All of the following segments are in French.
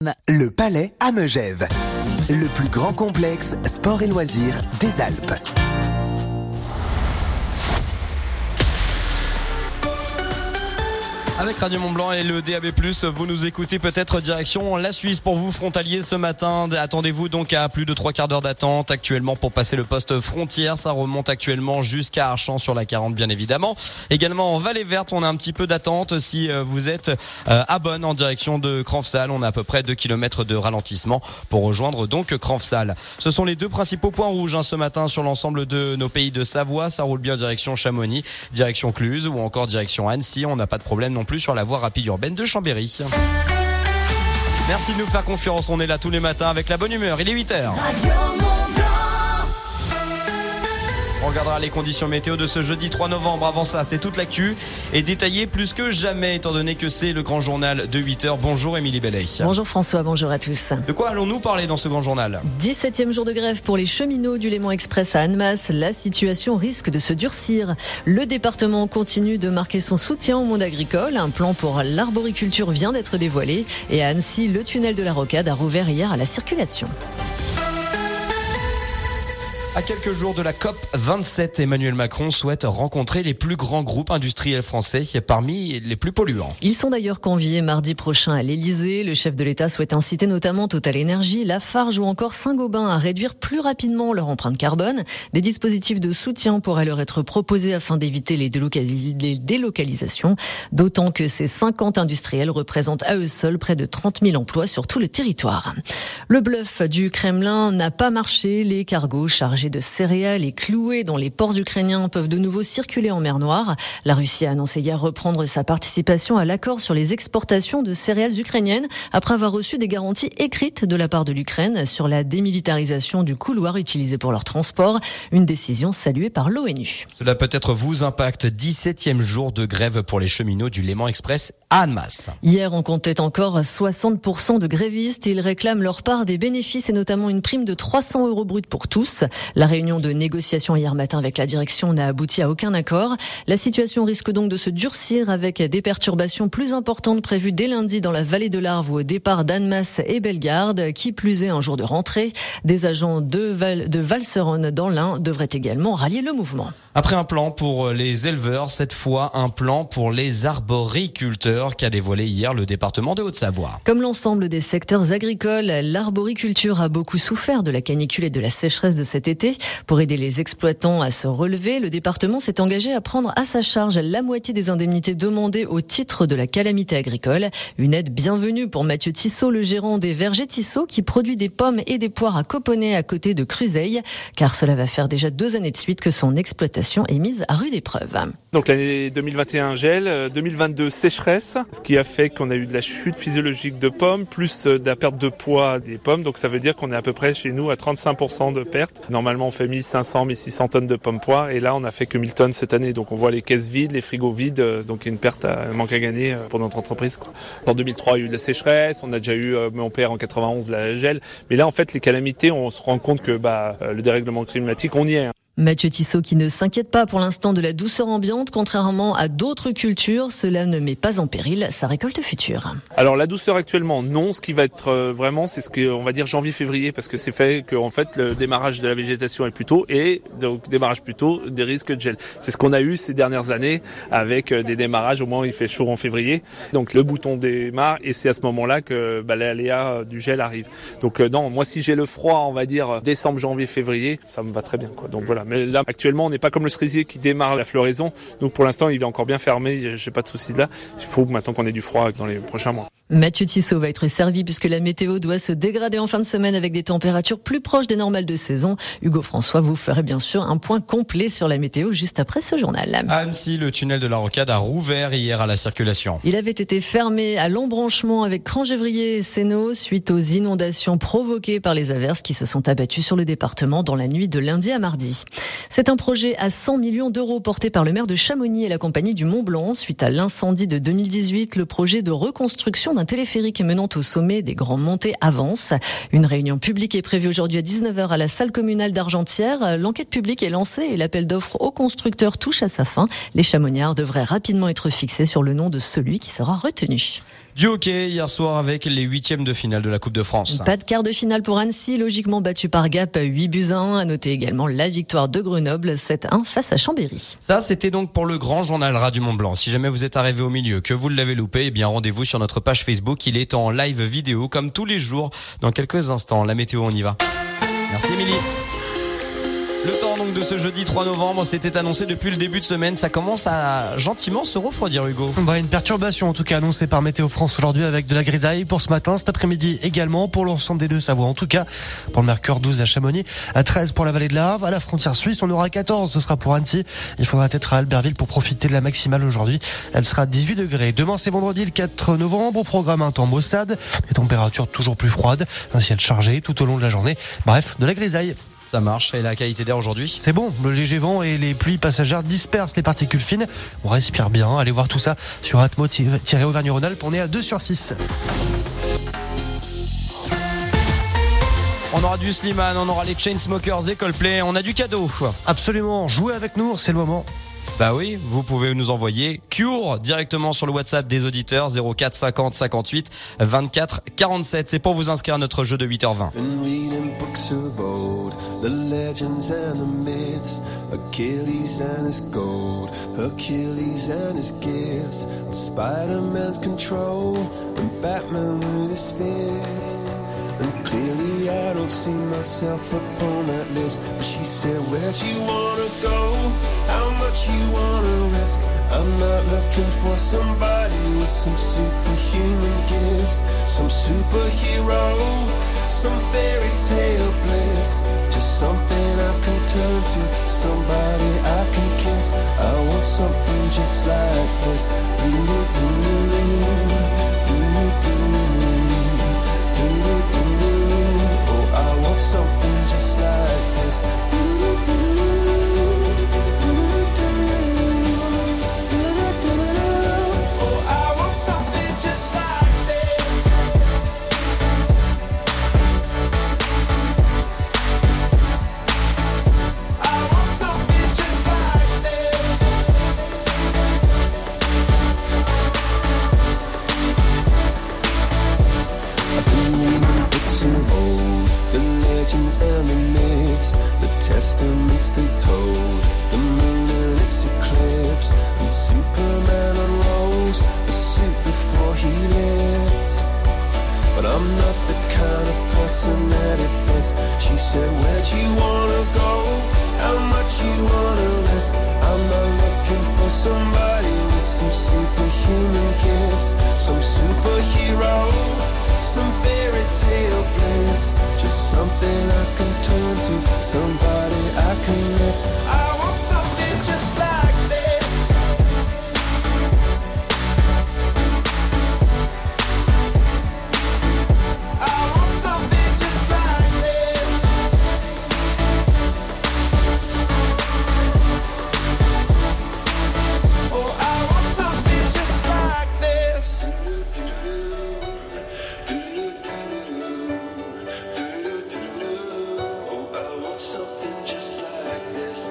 Le Palais à Megève, le plus grand complexe sport et loisirs des Alpes. Avec Radio Mont-Blanc et le DAB+, vous nous écoutez peut-être direction la Suisse pour vous frontaliers ce matin. Attendez-vous donc à plus de 3 quarts d'heure d'attente actuellement pour passer le poste frontière. Ça remonte actuellement jusqu'à Archamps sur la 40 bien évidemment. Également en Vallée Verte, on a un petit peu d'attente si vous êtes à Bonne en direction de Cranfsal. On a à peu près 2 km de ralentissement pour rejoindre donc Cranfsal. Ce sont les deux principaux points rouges ce matin sur l'ensemble de nos pays de Savoie. Ça roule bien direction Chamonix, direction Cluse ou encore direction Annecy. On n'a pas de problème non plus sur la voie rapide urbaine de Chambéry. Merci de nous faire confiance, on est là tous les matins avec la bonne humeur, il est 8h. On regardera les conditions météo de ce jeudi 3 novembre. Avant ça, c'est toute l'actu et détaillée plus que jamais étant donné que c'est le grand journal de 8h. Bonjour Émilie Bellet. Bonjour François, bonjour à tous. De quoi allons-nous parler dans ce grand journal ? 17e jour de grève pour les cheminots du Léman Express à Annemasse. La situation risque de se durcir. Le département continue de marquer son soutien au monde agricole. Un plan pour l'arboriculture vient d'être dévoilé. Et à Annecy, le tunnel de la Rocade a rouvert hier à la circulation. À quelques jours de la COP27, Emmanuel Macron souhaite rencontrer les plus grands groupes industriels français parmi les plus polluants. Ils sont d'ailleurs conviés mardi prochain à l'Elysée. Le chef de l'État souhaite inciter notamment Total Énergie, Lafarge ou encore Saint-Gobain à réduire plus rapidement leur empreinte carbone. Des dispositifs de soutien pourraient leur être proposés afin d'éviter les délocalisations. D'autant que ces 50 industriels représentent à eux seuls près de 30 000 emplois sur tout le territoire. Le bluff du Kremlin n'a pas marché. Les cargos chargés de céréales et cloués dans les ports ukrainiens peuvent de nouveau circuler en mer Noire. La Russie a annoncé hier reprendre sa participation à l'accord sur les exportations de céréales ukrainiennes après avoir reçu des garanties écrites de la part de l'Ukraine sur la démilitarisation du couloir utilisé pour leur transport. Une décision saluée par l'ONU. Cela peut-être vous impacte. 17e jour de grève pour les cheminots du Léman Express à Annemasse. Hier, on comptait encore 60% de grévistes. Ils réclament leur part des bénéfices et notamment une prime de 300 € brut pour tous. La réunion de négociation hier matin avec la direction n'a abouti à aucun accord. La situation risque donc de se durcir avec des perturbations plus importantes prévues dès lundi dans la vallée de l'Arve au départ d'Annemasse et Bellegarde. Qui plus est, un jour de rentrée. Des agents de Valseronne dans l'Ain devraient également rallier le mouvement. Après un plan pour les éleveurs, cette fois un plan pour les arboriculteurs qu'a dévoilé hier le département de Haute-Savoie. Comme l'ensemble des secteurs agricoles, l'arboriculture a beaucoup souffert de la canicule et de la sécheresse de cet été. Pour aider les exploitants à se relever, le département s'est engagé à prendre à sa charge la moitié des indemnités demandées au titre de la calamité agricole. Une aide bienvenue pour Mathieu Tissot, le gérant des vergers Tissot, qui produit des pommes et des poires à Coponnet à côté de Cruseille, car cela va faire déjà 2 années de suite que son exploitation est mise à rude épreuve. Donc l'année 2021 gel, 2022 sécheresse, ce qui a fait qu'on a eu de la chute physiologique de pommes, plus de la perte de poids des pommes. Donc ça veut dire qu'on est à peu près chez nous à 35% de perte. Normalement on fait 1500, 1600 tonnes de pommes poires et là on a fait que 1000 tonnes cette année. Donc on voit les caisses vides, les frigos vides, donc il y a une perte, un manque à gagner pour notre entreprise. En 2003 il y a eu de la sécheresse, on a déjà eu mon père en 91 de la gel. Mais là en fait les calamités, on se rend compte que le dérèglement climatique, on y est. Mathieu Tissot qui ne s'inquiète pas pour l'instant de la douceur ambiante, contrairement à d'autres cultures, cela ne met pas en péril sa récolte future. Alors la douceur actuellement non, ce qui va être vraiment c'est ce qu'on va dire janvier-février parce que c'est fait que en fait le démarrage de la végétation est plus tôt et donc démarrage plus tôt des risques de gel. C'est ce qu'on a eu ces dernières années avec des démarrages au moins il fait chaud en février. Donc le bouton démarre et c'est à ce moment-là que l'aléa du gel arrive. Donc non, moi si j'ai le froid, on va dire décembre, janvier, février, ça me va très bien quoi. Donc voilà. Mais là, actuellement, on n'est pas comme le cerisier qui démarre la floraison. Donc, pour l'instant, il est encore bien fermé. J'ai pas de souci de là. Il faut maintenant qu'on ait du froid dans les prochains mois. Mathieu Tissot va être servi puisque la météo doit se dégrader en fin de semaine avec des températures plus proches des normales de saison. Hugo François vous ferait bien sûr un point complet sur la météo juste après ce journal. À Annecy, le tunnel de la Rocade a rouvert hier à la circulation. Il avait été fermé à l'embranchement avec Crangévrier et Sénaux suite aux inondations provoquées par les averses qui se sont abattues sur le département dans la nuit de lundi à mardi. C'est un projet à 100 millions d'euros porté par le maire de Chamonix et la compagnie du Mont-Blanc. Suite à l'incendie de 2018, le projet de reconstruction d'un téléphérique menant au sommet des Grands Montées avance. Une réunion publique est prévue aujourd'hui à 19h à la salle communale d'Argentière. L'enquête publique est lancée et l'appel d'offres aux constructeurs touche à sa fin. Les Chamoniards devraient rapidement être fixés sur le nom de celui qui sera retenu. Du hockey hier soir avec les 8e de finale de la Coupe de France. Pas de quart de finale pour Annecy, logiquement battu par Gap 8-1. À noter également la victoire de Grenoble 7-1 face à Chambéry. Ça, c'était donc pour le grand journal Radio Mont-Blanc. Si jamais vous êtes arrivé au milieu, que vous l'avez loupé, eh bien rendez-vous sur notre page Facebook. Il est en live vidéo comme tous les jours. Dans quelques instants, la météo, on y va. Merci Émilie. Le temps donc de ce jeudi 3 novembre, c'était annoncé depuis le début de semaine. Ça commence à gentiment se refroidir, Hugo. Une perturbation en tout cas annoncée par Météo France aujourd'hui avec de la grisaille pour ce matin, cet après-midi également pour l'ensemble des Deux-Savoies. En tout cas, pour le Mercure 12 à Chamonix, à 13 pour la vallée de la Havre. À la frontière suisse, on aura 14, ce sera pour Annecy. Il faudra être à Albertville pour profiter de la maximale aujourd'hui. Elle sera 18 degrés. Demain, c'est vendredi le 4 novembre. Au programme un temps maussade, des températures toujours plus froides, un ciel chargé tout au long de la journée. Bref, de la grisaille. Ça marche. Et la qualité d'air aujourd'hui ? C'est bon, le léger vent et les pluies passagères dispersent les particules fines. On respire bien. Allez voir tout ça sur Atmo-Auvergne-Rhône-Alpes. On est à 2/6. On aura du Slimane, on aura les Chainsmokers et Coldplay. On a du cadeau. Absolument. Jouez avec nous, c'est le moment. Bah oui, vous pouvez nous envoyer Cure directement sur le WhatsApp des auditeurs 04 50 58 24 47. C'est pour vous inscrire à notre jeu de 8h20. Been reading books of old, the legends and the myths, Achilles and his gold, Hercules and his gifts, Spider-Man's control, and Batman with his fist. And clearly I don't see myself upon that list. But she said, where'd you wanna go? How much you wanna risk? I'm not looking for somebody with some superhuman gifts, some superhero, some fairy tale bliss. Just something I can turn to, somebody I can kiss. I want something just like this. Oh, I want something just like this. Oh, I want something just like this. I want something just like this. I've been reading books of old, the legends and the myths, the testaments they told, the moon and its eclipse, and Superman unrolls the suit before he lived. But I'm not the kind of person that it fits. She said, where'd you wanna go? How much you wanna risk? I'm not looking for somebody with some superhuman gifts, some superhero, some fairy tale bliss. Just something I can turn to, somebody I can miss. I want something just like this. I want something just like this. Oh, I want something just like this. Oh, I want something just like this.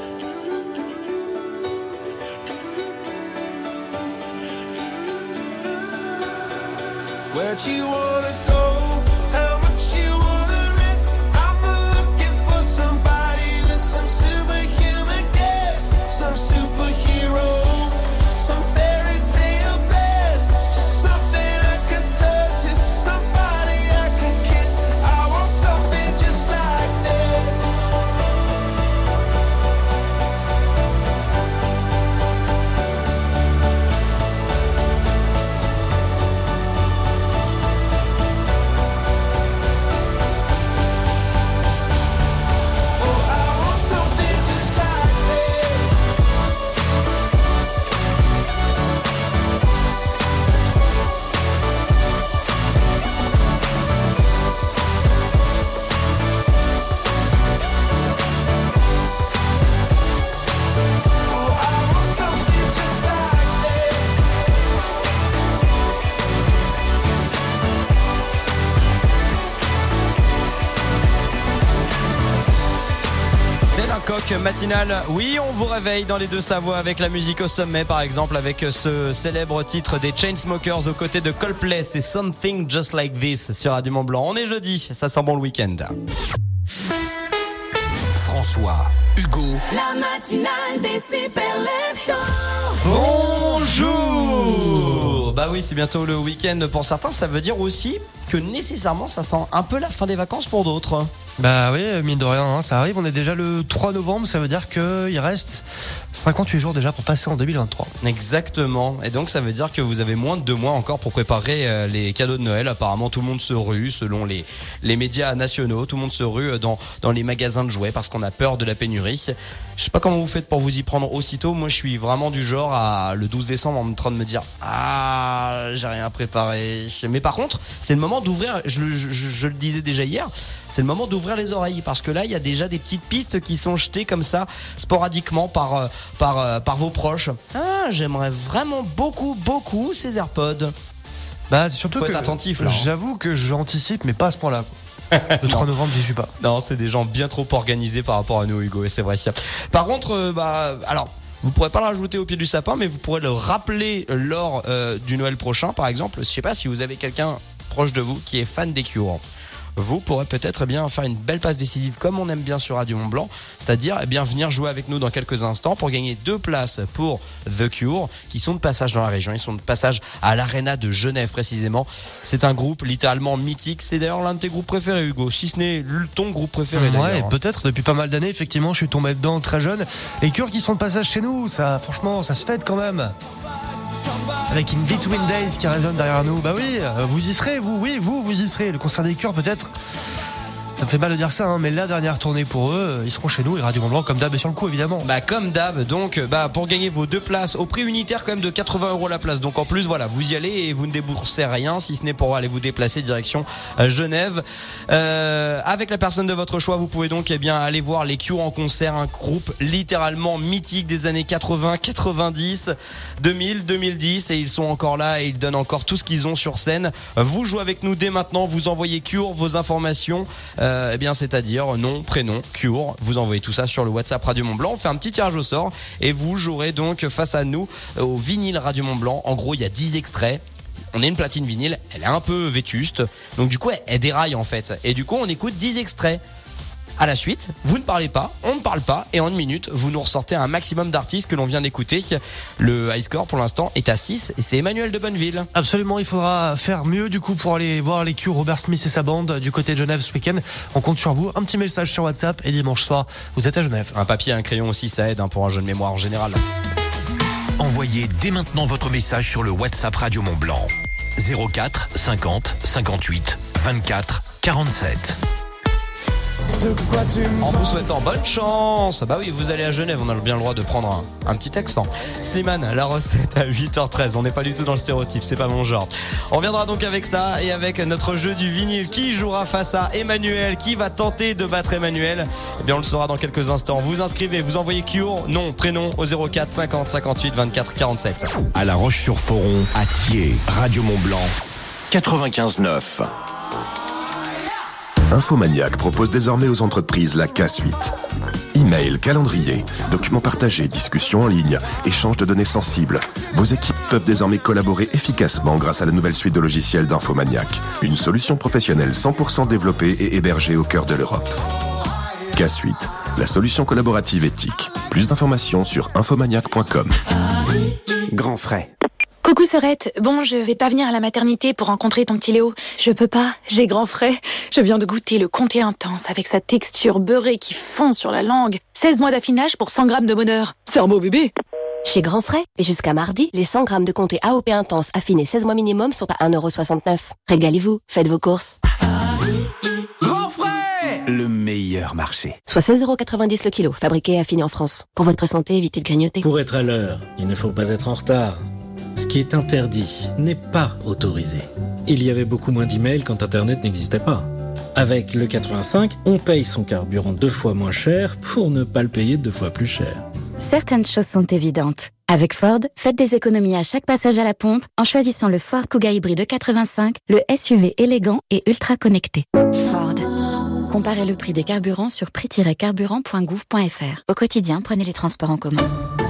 Where'd you wanna go? How much you wanna risk? I'm not looking for somebody with some superhuman gifts, some superhero, some fairy tale bliss. Just something I can turn to, somebody I can kiss. I want something just like this. coque matinale. Oui, on vous réveille dans les Deux-Savoies avec la musique au sommet, par exemple, avec ce célèbre titre des Chainsmokers aux côtés de Coldplay. C'est Something Just Like This sur Radio Mont-Blanc. On est jeudi, ça sent bon le week-end. François, Hugo, la matinale des super leftos. Bonjour. Bah oui, c'est bientôt le week-end pour certains. Ça veut dire aussi que nécessairement ça sent un peu la fin des vacances pour d'autres. Bah oui, mine de rien, hein, ça arrive. On est déjà le 3 novembre, ça veut dire qu'il reste 58 jours déjà pour passer en 2023. Exactement. Et donc ça veut dire que vous avez moins de 2 mois encore pour préparer les cadeaux de Noël. Apparemment tout le monde se rue, selon les médias nationaux, tout le monde se rue dans les magasins de jouets parce qu'on a peur de la pénurie. Je sais pas comment vous faites pour vous y prendre aussitôt. Moi je suis vraiment du genre à le 12 décembre en train de me dire j'ai rien préparé. Mais par contre c'est le moment d'ouvrir, je le disais déjà hier, c'est le moment d'ouvrir les oreilles parce que là il y a déjà des petites pistes qui sont jetées comme ça sporadiquement par vos proches. J'aimerais vraiment beaucoup ces AirPods. Bah c'est surtout faut que être attentif là. J'avoue que j'anticipe mais pas à ce point-là. Le 3 novembre, j'y suis pas. Non, c'est des gens bien trop organisés par rapport à nous, Hugo, et c'est vrai. Par contre, alors, vous pourrez pas le rajouter au pied du sapin, mais vous pourrez le rappeler lors du Noël prochain, par exemple. Je sais pas si vous avez quelqu'un proche de vous qui est fan des Cure. Vous pourrez peut-être bien faire une belle passe décisive comme on aime bien sur Radio Mont-Blanc, c'est-à-dire bien venir jouer avec nous dans quelques instants pour gagner 2 places pour The Cure qui sont de passage dans la région, ils sont de passage à l'Arena de Genève précisément. C'est un groupe littéralement mythique, c'est d'ailleurs l'un de tes groupes préférés, Hugo, si ce n'est ton groupe préféré d'ailleurs. Ouais, peut-être depuis pas mal d'années effectivement, je suis tombé dedans très jeune. Les Cure qui sont de passage chez nous, ça franchement, ça se fête quand même. Avec In Between Days qui résonne derrière nous. Bah oui, vous y serez, vous y serez. Le concert des Cure peut-être. Ça me fait mal de dire ça, hein, mais la dernière tournée pour eux, ils seront chez nous et Radio Mont-Blanc comme d'hab et sur le coup évidemment. Bah comme d'hab, donc pour gagner vos 2 places au prix unitaire quand même de 80 € la place. Donc en plus voilà, vous y allez et vous ne déboursez rien si ce n'est pour aller vous déplacer direction Genève. Avec la personne de votre choix, vous pouvez donc aller voir les Cure en concert, un groupe littéralement mythique des années 80, 90, 2000, 2010 et ils sont encore là et ils donnent encore tout ce qu'ils ont sur scène. Vous jouez avec nous dès maintenant, vous envoyez Cure vos informations. C'est-à-dire nom, prénom, Cure. Vous envoyez tout ça sur le WhatsApp Radio Mont-Blanc. On fait un petit tirage au sort et vous jouerez donc face à nous au vinyle Radio Mont-Blanc. En gros, il y a 10 extraits. On est une platine vinyle, elle est un peu vétuste. Donc du coup, elle déraille en fait. Et du coup, on écoute 10 extraits. À la suite, vous ne parlez pas, on ne parle pas, et en 1 minute, vous nous ressortez un maximum d'artistes que l'on vient d'écouter. Le high score pour l'instant est à 6 et c'est Emmanuel de Bonneville. Absolument, il faudra faire mieux du coup pour aller voir les Cure, Robert Smith et sa bande du côté de Genève ce week-end. On compte sur vous, un petit message sur WhatsApp et dimanche soir, vous êtes à Genève. Un papier et un crayon aussi, ça aide pour un jeu de mémoire en général. envoyez dès maintenant votre message sur le WhatsApp Radio Mont-Blanc. 04 50 58 24 47. En vous souhaitant bonne chance. Bah oui, vous allez à Genève, on a bien le droit de prendre un petit accent. Slimane, la recette à 8h13. On n'est pas du tout dans le stéréotype, c'est pas mon genre. On reviendra donc avec ça et avec notre jeu du vinyle. Qui jouera face à Emmanuel? Qui va tenter de battre Emmanuel? Eh bien, on le saura dans quelques instants. Vous inscrivez, vous envoyez Cure, nom, prénom au 04 50 58 24 47. À La Roche-sur-Foron, à Thiers, Radio Mont-Blanc, 95.9. Infomaniac propose désormais aux entreprises la K-Suite. Email, calendrier, documents partagés, discussions en ligne, échange de données sensibles. Vos équipes peuvent désormais collaborer efficacement grâce à la nouvelle suite de logiciels d'Infomaniac. Une solution professionnelle 100% développée et hébergée au cœur de l'Europe. K-Suite, la solution collaborative éthique. Plus d'informations sur infomaniac.com. Grand frais. Coucou Sorette, bon je vais pas venir à la maternité pour rencontrer ton petit Léo. Je peux pas, j'ai grand frais. Je viens de goûter le Comté Intense avec sa texture beurrée qui fond sur la langue. 16 mois d'affinage pour 100 grammes de bonheur. C'est un beau bébé. Chez Grand Frais, et jusqu'à mardi, les 100 grammes de Comté AOP Intense affinés 16 mois minimum sont à 1,69 €. Régalez-vous, faites vos courses. Grand frais, le meilleur marché. Soit 16,90 € le kilo, fabriqué et affiné en France. Pour votre santé, évitez de grignoter. Pour être à l'heure, il ne faut pas être en retard. Ce qui est interdit n'est pas autorisé. Il y avait beaucoup moins d'emails quand Internet n'existait pas. Avec le 85, on paye son carburant 2 fois moins cher pour ne pas le payer 2 fois plus cher. Certaines choses sont évidentes. Avec Ford, faites des économies à chaque passage à la pompe en choisissant le Ford Kuga hybride 85, le SUV élégant et ultra connecté. Ford. Comparez le prix des carburants sur prix-carburant.gouv.fr. Au quotidien, prenez les transports en commun.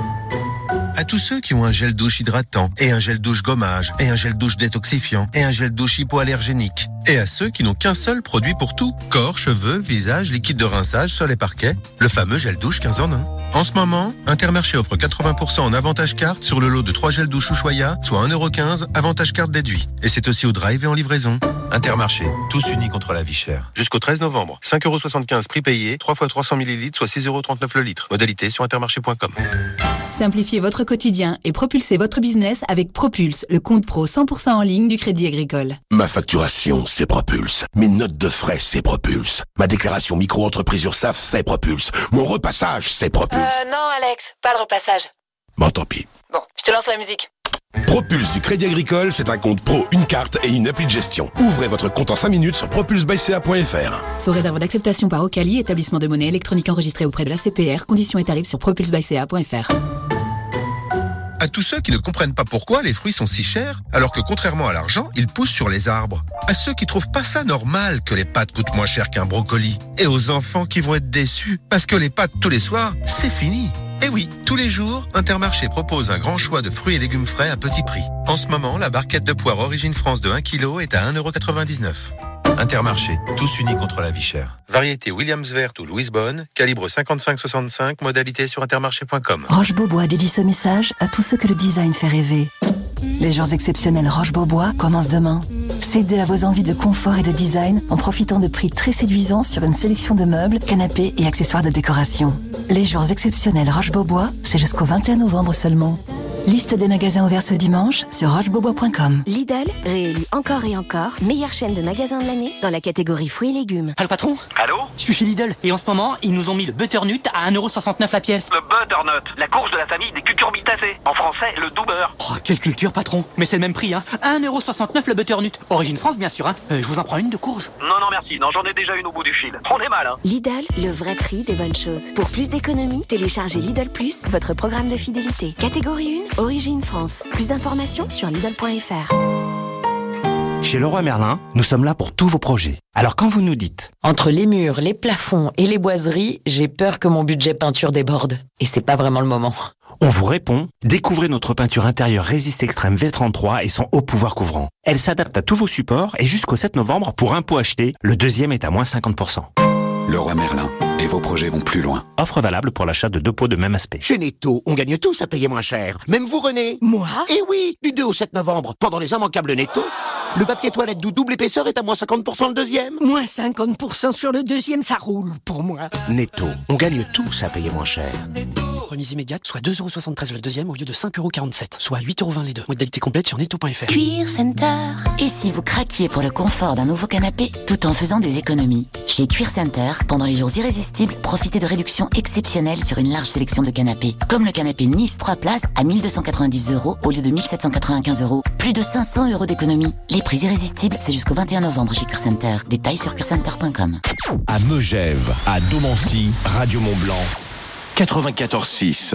À tous ceux qui ont un gel douche hydratant, et un gel douche gommage, et un gel douche détoxifiant, et un gel douche hypoallergénique. Et à ceux qui n'ont qu'un seul produit pour tout. Corps, cheveux, visage, liquide de rinçage, sol et parquet. Le fameux gel douche 15 en 1. En ce moment, Intermarché offre 80% en avantage carte sur le lot de 3 gels douche Ushuaïa, soit 1,15€ avantage carte déduit. Et c'est aussi au drive et en livraison. Intermarché, tous unis contre la vie chère. Jusqu'au 13 novembre, 5,75€ prix payé, 3 fois 300 ml, soit 6,39€ le litre. Modalité sur intermarché.com. Simplifiez votre quotidien et propulsez votre business avec Propulse, le compte pro 100% en ligne du Crédit Agricole. Ma facturation, c'est Propulse. Mes notes de frais, c'est Propulse. Ma déclaration micro-entreprise URSSAF, c'est Propulse. Mon repassage, c'est Propulse. Non, Alex, pas de repassage. Bon, tant pis. Bon, je te lance la musique. Propulse du Crédit Agricole, c'est un compte pro, une carte et une appli de gestion. Ouvrez votre compte en 5 minutes sur propulsebyca.fr. Sous réserve d'acceptation par Ocali, établissement de monnaie électronique enregistré auprès de la CPR, conditions et tarifs sur propulsebyca.fr. À tous ceux qui ne comprennent pas pourquoi les fruits sont si chers, alors que contrairement à l'argent, ils poussent sur les arbres. À ceux qui trouvent pas ça normal que les pâtes coûtent moins cher qu'un brocoli. Et aux enfants qui vont être déçus, parce que les pâtes tous les soirs, c'est fini. Et oui, tous les jours, Intermarché propose un grand choix de fruits et légumes frais à petit prix. En ce moment, la barquette de poire Origine France de 1 kg est à 1,99€. Intermarché, tous unis contre la vie chère. Variété Williams verte ou Louise Bonne, calibre 55-65, modalité sur intermarché.com. Roche-Beaubois dédie ce message à tous ceux que le design fait rêver. Les jours exceptionnels Roche-Beaubois commencent demain. Cédez à vos envies de confort et de design en profitant de prix très séduisants sur une sélection de meubles, canapés et accessoires de décoration. Les jours exceptionnels Roche-Beaubois, c'est jusqu'au 21 novembre seulement. Liste des magasins ouverts ce dimanche sur rochebeaubois.com. Lidl, réélu encore et encore, meilleure chaîne de magasins de l'année dans la catégorie fruits et légumes. Allô patron? Allô? Je suis chez Lidl et en ce moment, ils nous ont mis le butternut à 1,69€ la pièce. Le butternut, la courge de la famille des cucurbitacées. En français, le doux beurre. Oh, quelle culture patron. Mais c'est le même prix, hein. 1,69€ le butternut. Origine France, bien sûr, hein. Je vous en prends une de courge? Non, merci. Non, j'en ai déjà une au bout du fil. On est mal, hein. Lidl, le vrai prix des bonnes choses. Pour plus d'économies, téléchargez Lidl Plus, votre programme de fidélité. Catégorie 1, Origine France. Plus d'informations sur Lidl.fr. Chez Leroy Merlin, nous sommes là pour tous vos projets. Alors quand vous nous dites entre les murs, les plafonds et les boiseries, j'ai peur que mon budget peinture déborde. Et c'est pas vraiment le moment. On vous répond, découvrez notre peinture intérieure Résiste Extrême V33 et son haut pouvoir couvrant. Elle s'adapte à tous vos supports et jusqu'au 7 novembre, pour un pot acheté, le deuxième est à moins 50%. Leroy Merlin. Et vos projets vont plus loin. Offre valable pour l'achat de 2 pots de même aspect. Chez Netto, on gagne tous à payer moins cher. Même vous, René. Moi? Eh oui, du 2 au 7 novembre, pendant les immanquables Netto. Le papier toilette double épaisseur est à moins 50% le deuxième. Moins 50% sur le deuxième, ça roule pour moi. Netto, on gagne tous à payer moins cher. Remise immédiate, soit 2,73€ le deuxième au lieu de 5,47€, soit 8,20€ les deux. Modalité complète sur netto.fr. Cuir Center. Et si vous craquiez pour le confort d'un nouveau canapé, tout en faisant des économies? Chez Cuir Center, pendant les jours irrésistibles, profitez de réductions exceptionnelles sur une large sélection de canapés. Comme le canapé Nice 3 places à 1 290€ au lieu de 1 795€. Plus de 500€ d'économies. Les prix irrésistibles, c'est jusqu'au 21 novembre chez Cuir Center. Détails sur cuircenter.com. À Megève, à Domancy, Radio Mont-Blanc, 94.6.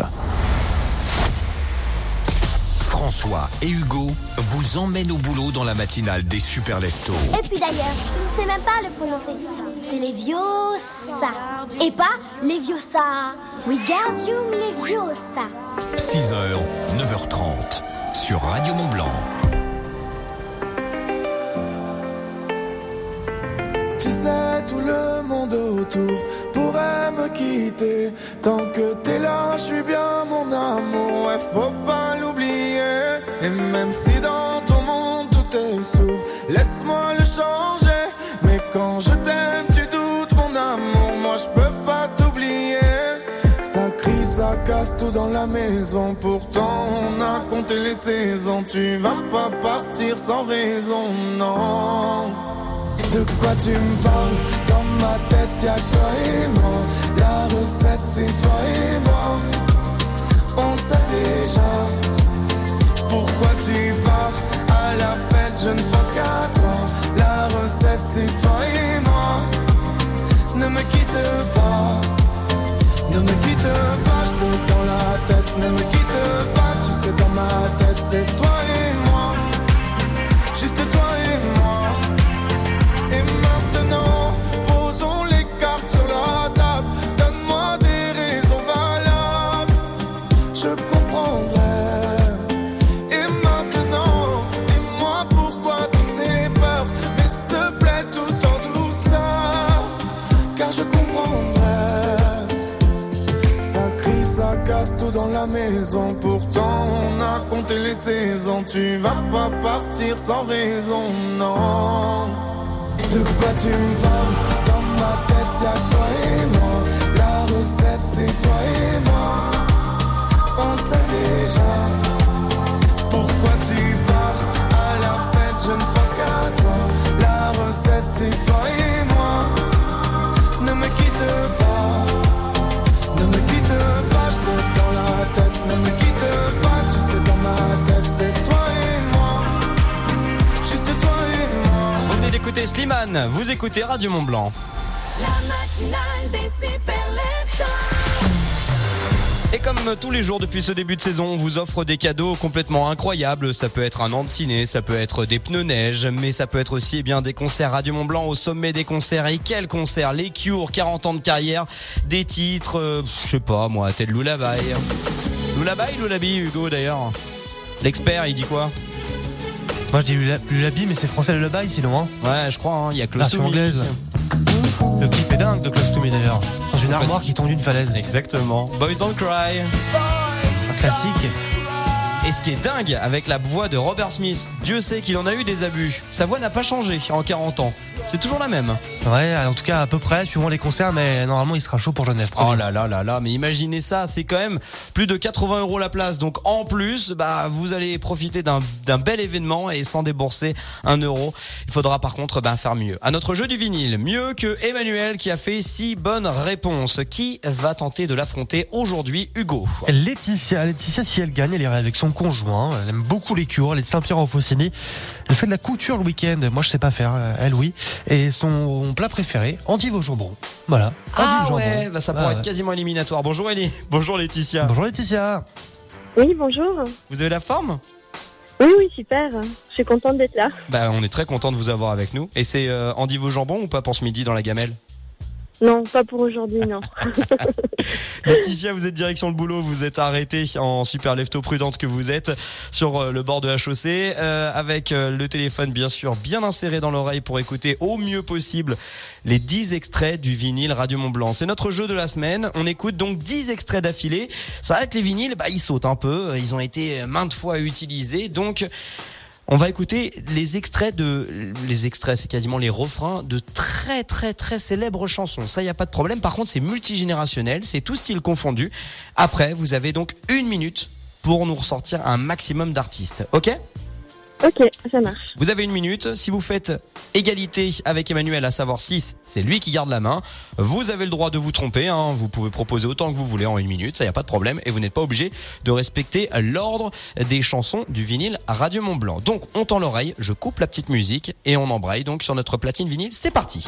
François et Hugo vous emmènent au boulot dans la matinale des Super Leftos. Et puis d'ailleurs, je ne sais même pas le prononcer. C'est Leviosa. Et pas Leviosa. Wingardium Leviosa. 6h, 9h30 sur Radio Mont-Blanc. Tu sais, tout le monde autour pourrait me quitter. Tant que t'es là, je suis bien mon amour, ouais, faut pas l'oublier. Et même si dans ton monde tout est sourd, laisse-moi le changer. Mais quand je t'aime, tu doutes mon amour, moi je peux pas t'oublier. Ça crie, ça casse tout dans la maison, pourtant on a compté les saisons. Tu vas pas partir sans raison, non. De quoi tu me parles? Dans ma tête y'a toi et moi. La recette c'est toi et moi. On le sait déjà. Pourquoi tu pars? À la fête je ne pense qu'à toi. La recette c'est toi et moi. Ne me quitte pas. Ne me quitte pas, je te dans la tête. Ne me quitte pas, tu sais dans ma tête c'est toi et moi. Juste toi et moi. Et maintenant, posons les je comprendrais. Et maintenant, dis-moi pourquoi toutes ces peurs, mais s'il te plaît tout en douceur, car je comprendrais. Ça crie, ça casse tout dans la maison, pourtant on a compté les saisons. Tu vas pas partir sans raison, non. De quoi tu me parles? Dans ma tête y'a toi et moi. La recette c'est toi et moi. On le sait déjà. Pourquoi tu pars à la fête? Je ne pense qu'à toi. La recette c'est toi et moi. Ne me quitte pas. Ne me quitte pas, je te dans la tête. Ne me quitte pas, tu sais dans ma tête c'est toi et moi. Juste toi et moi. Vous venez d'écouter Slimane, vous écoutez Radio Mont-Blanc. La matinale des super lèvres. Et comme tous les jours depuis ce début de saison, on vous offre des cadeaux complètement incroyables. Ça peut être un an de ciné, ça peut être des pneus neige, mais ça peut être aussi des concerts Radio Mont-Blanc au sommet des concerts. Et quels concerts? Les Cure, 40 ans de carrière, des titres, je sais pas moi, tel Lullaby. Lullaby, Hugo d'ailleurs. L'expert, il dit quoi? Moi je dis Lullaby, mais c'est français Lullaby sinon, hein. Ouais, je crois, il y a Close to Me. Anglaise. Le clip est dingue de Close to Me d'ailleurs. Dans une armoire qui tombe d'une falaise. Exactement. Boys Don't Cry. Un classique. Et ce qui est dingue avec la voix de Robert Smith, Dieu sait qu'il en a eu des abus. Sa voix n'a pas changé en 40 ans. C'est toujours la même. Ouais, en tout cas à peu près, suivant les concerts, mais normalement il sera chaud pour Genève. Oh là là là là, mais imaginez ça, c'est quand même plus de 80 € la place. Donc en plus, vous allez profiter d'un bel événement et sans débourser 1 €. Il faudra par contre faire mieux. À notre jeu du vinyle, mieux que Emmanuel qui a fait 6 bonnes réponses. Qui va tenter de l'affronter aujourd'hui, Hugo? Laetitia, si elle gagne, elle irait avec son conjoint. Elle aime beaucoup les Cure, elle est de Saint-Pierre-en-Faucigny. Elle fait de la couture le week-end. Moi, je sais pas faire. Elle, oui. Et son plat préféré, endive au jambon. Voilà. Ah ouais, ça pourrait être quasiment éliminatoire. Bonjour Ellie. Bonjour Laetitia. Bonjour Laetitia. Oui, bonjour. Vous avez la forme? Oui, super. Je suis contente d'être là. On est très content de vous avoir avec nous. Et c'est endive au jambon ou pas pour ce midi dans la gamelle? Non, pas pour aujourd'hui, non. Laetitia, vous êtes direction le boulot, vous êtes arrêtée en super lefto prudente que vous êtes sur le bord de la chaussée avec le téléphone bien sûr bien inséré dans l'oreille pour écouter au mieux possible les 10 extraits du vinyle Radio Mont-Blanc. C'est notre jeu de la semaine, on écoute donc 10 extraits d'affilée. C'est vrai que les vinyles, ils sautent un peu, ils ont été maintes fois utilisés, donc on va écouter les extraits, c'est quasiment les refrains de très très très célèbres chansons. Ça, il n'y a pas de problème. Par contre, c'est multigénérationnel, c'est tout style confondu. Après, vous avez donc 1 minute pour nous ressortir un maximum d'artistes. Ok ? Ok, ça marche. Vous avez 1 minute. Si vous faites égalité avec Emmanuel, à savoir 6, c'est lui qui garde la main. Vous avez le droit de vous tromper, hein. Vous pouvez proposer autant que vous voulez en 1 minute, ça y a pas de problème. Et vous n'êtes pas obligé de respecter l'ordre des chansons du vinyle Radio Mont-Blanc. Donc on tend l'oreille, je coupe la petite musique et on embraye donc sur notre platine vinyle. C'est parti.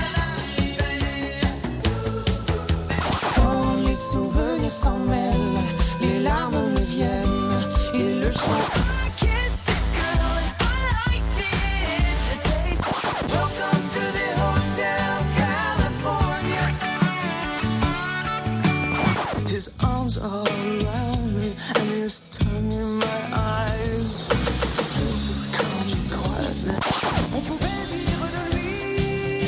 Quand les souvenirs s'en mêlent, les larmes reviennent et le chant. His arms all around me and his tongue in my eyes. On pouvait dire de lui,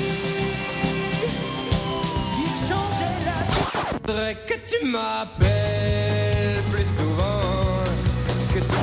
il changeait la vie. Faudrait que tu m'appelles plus souvent, que tu...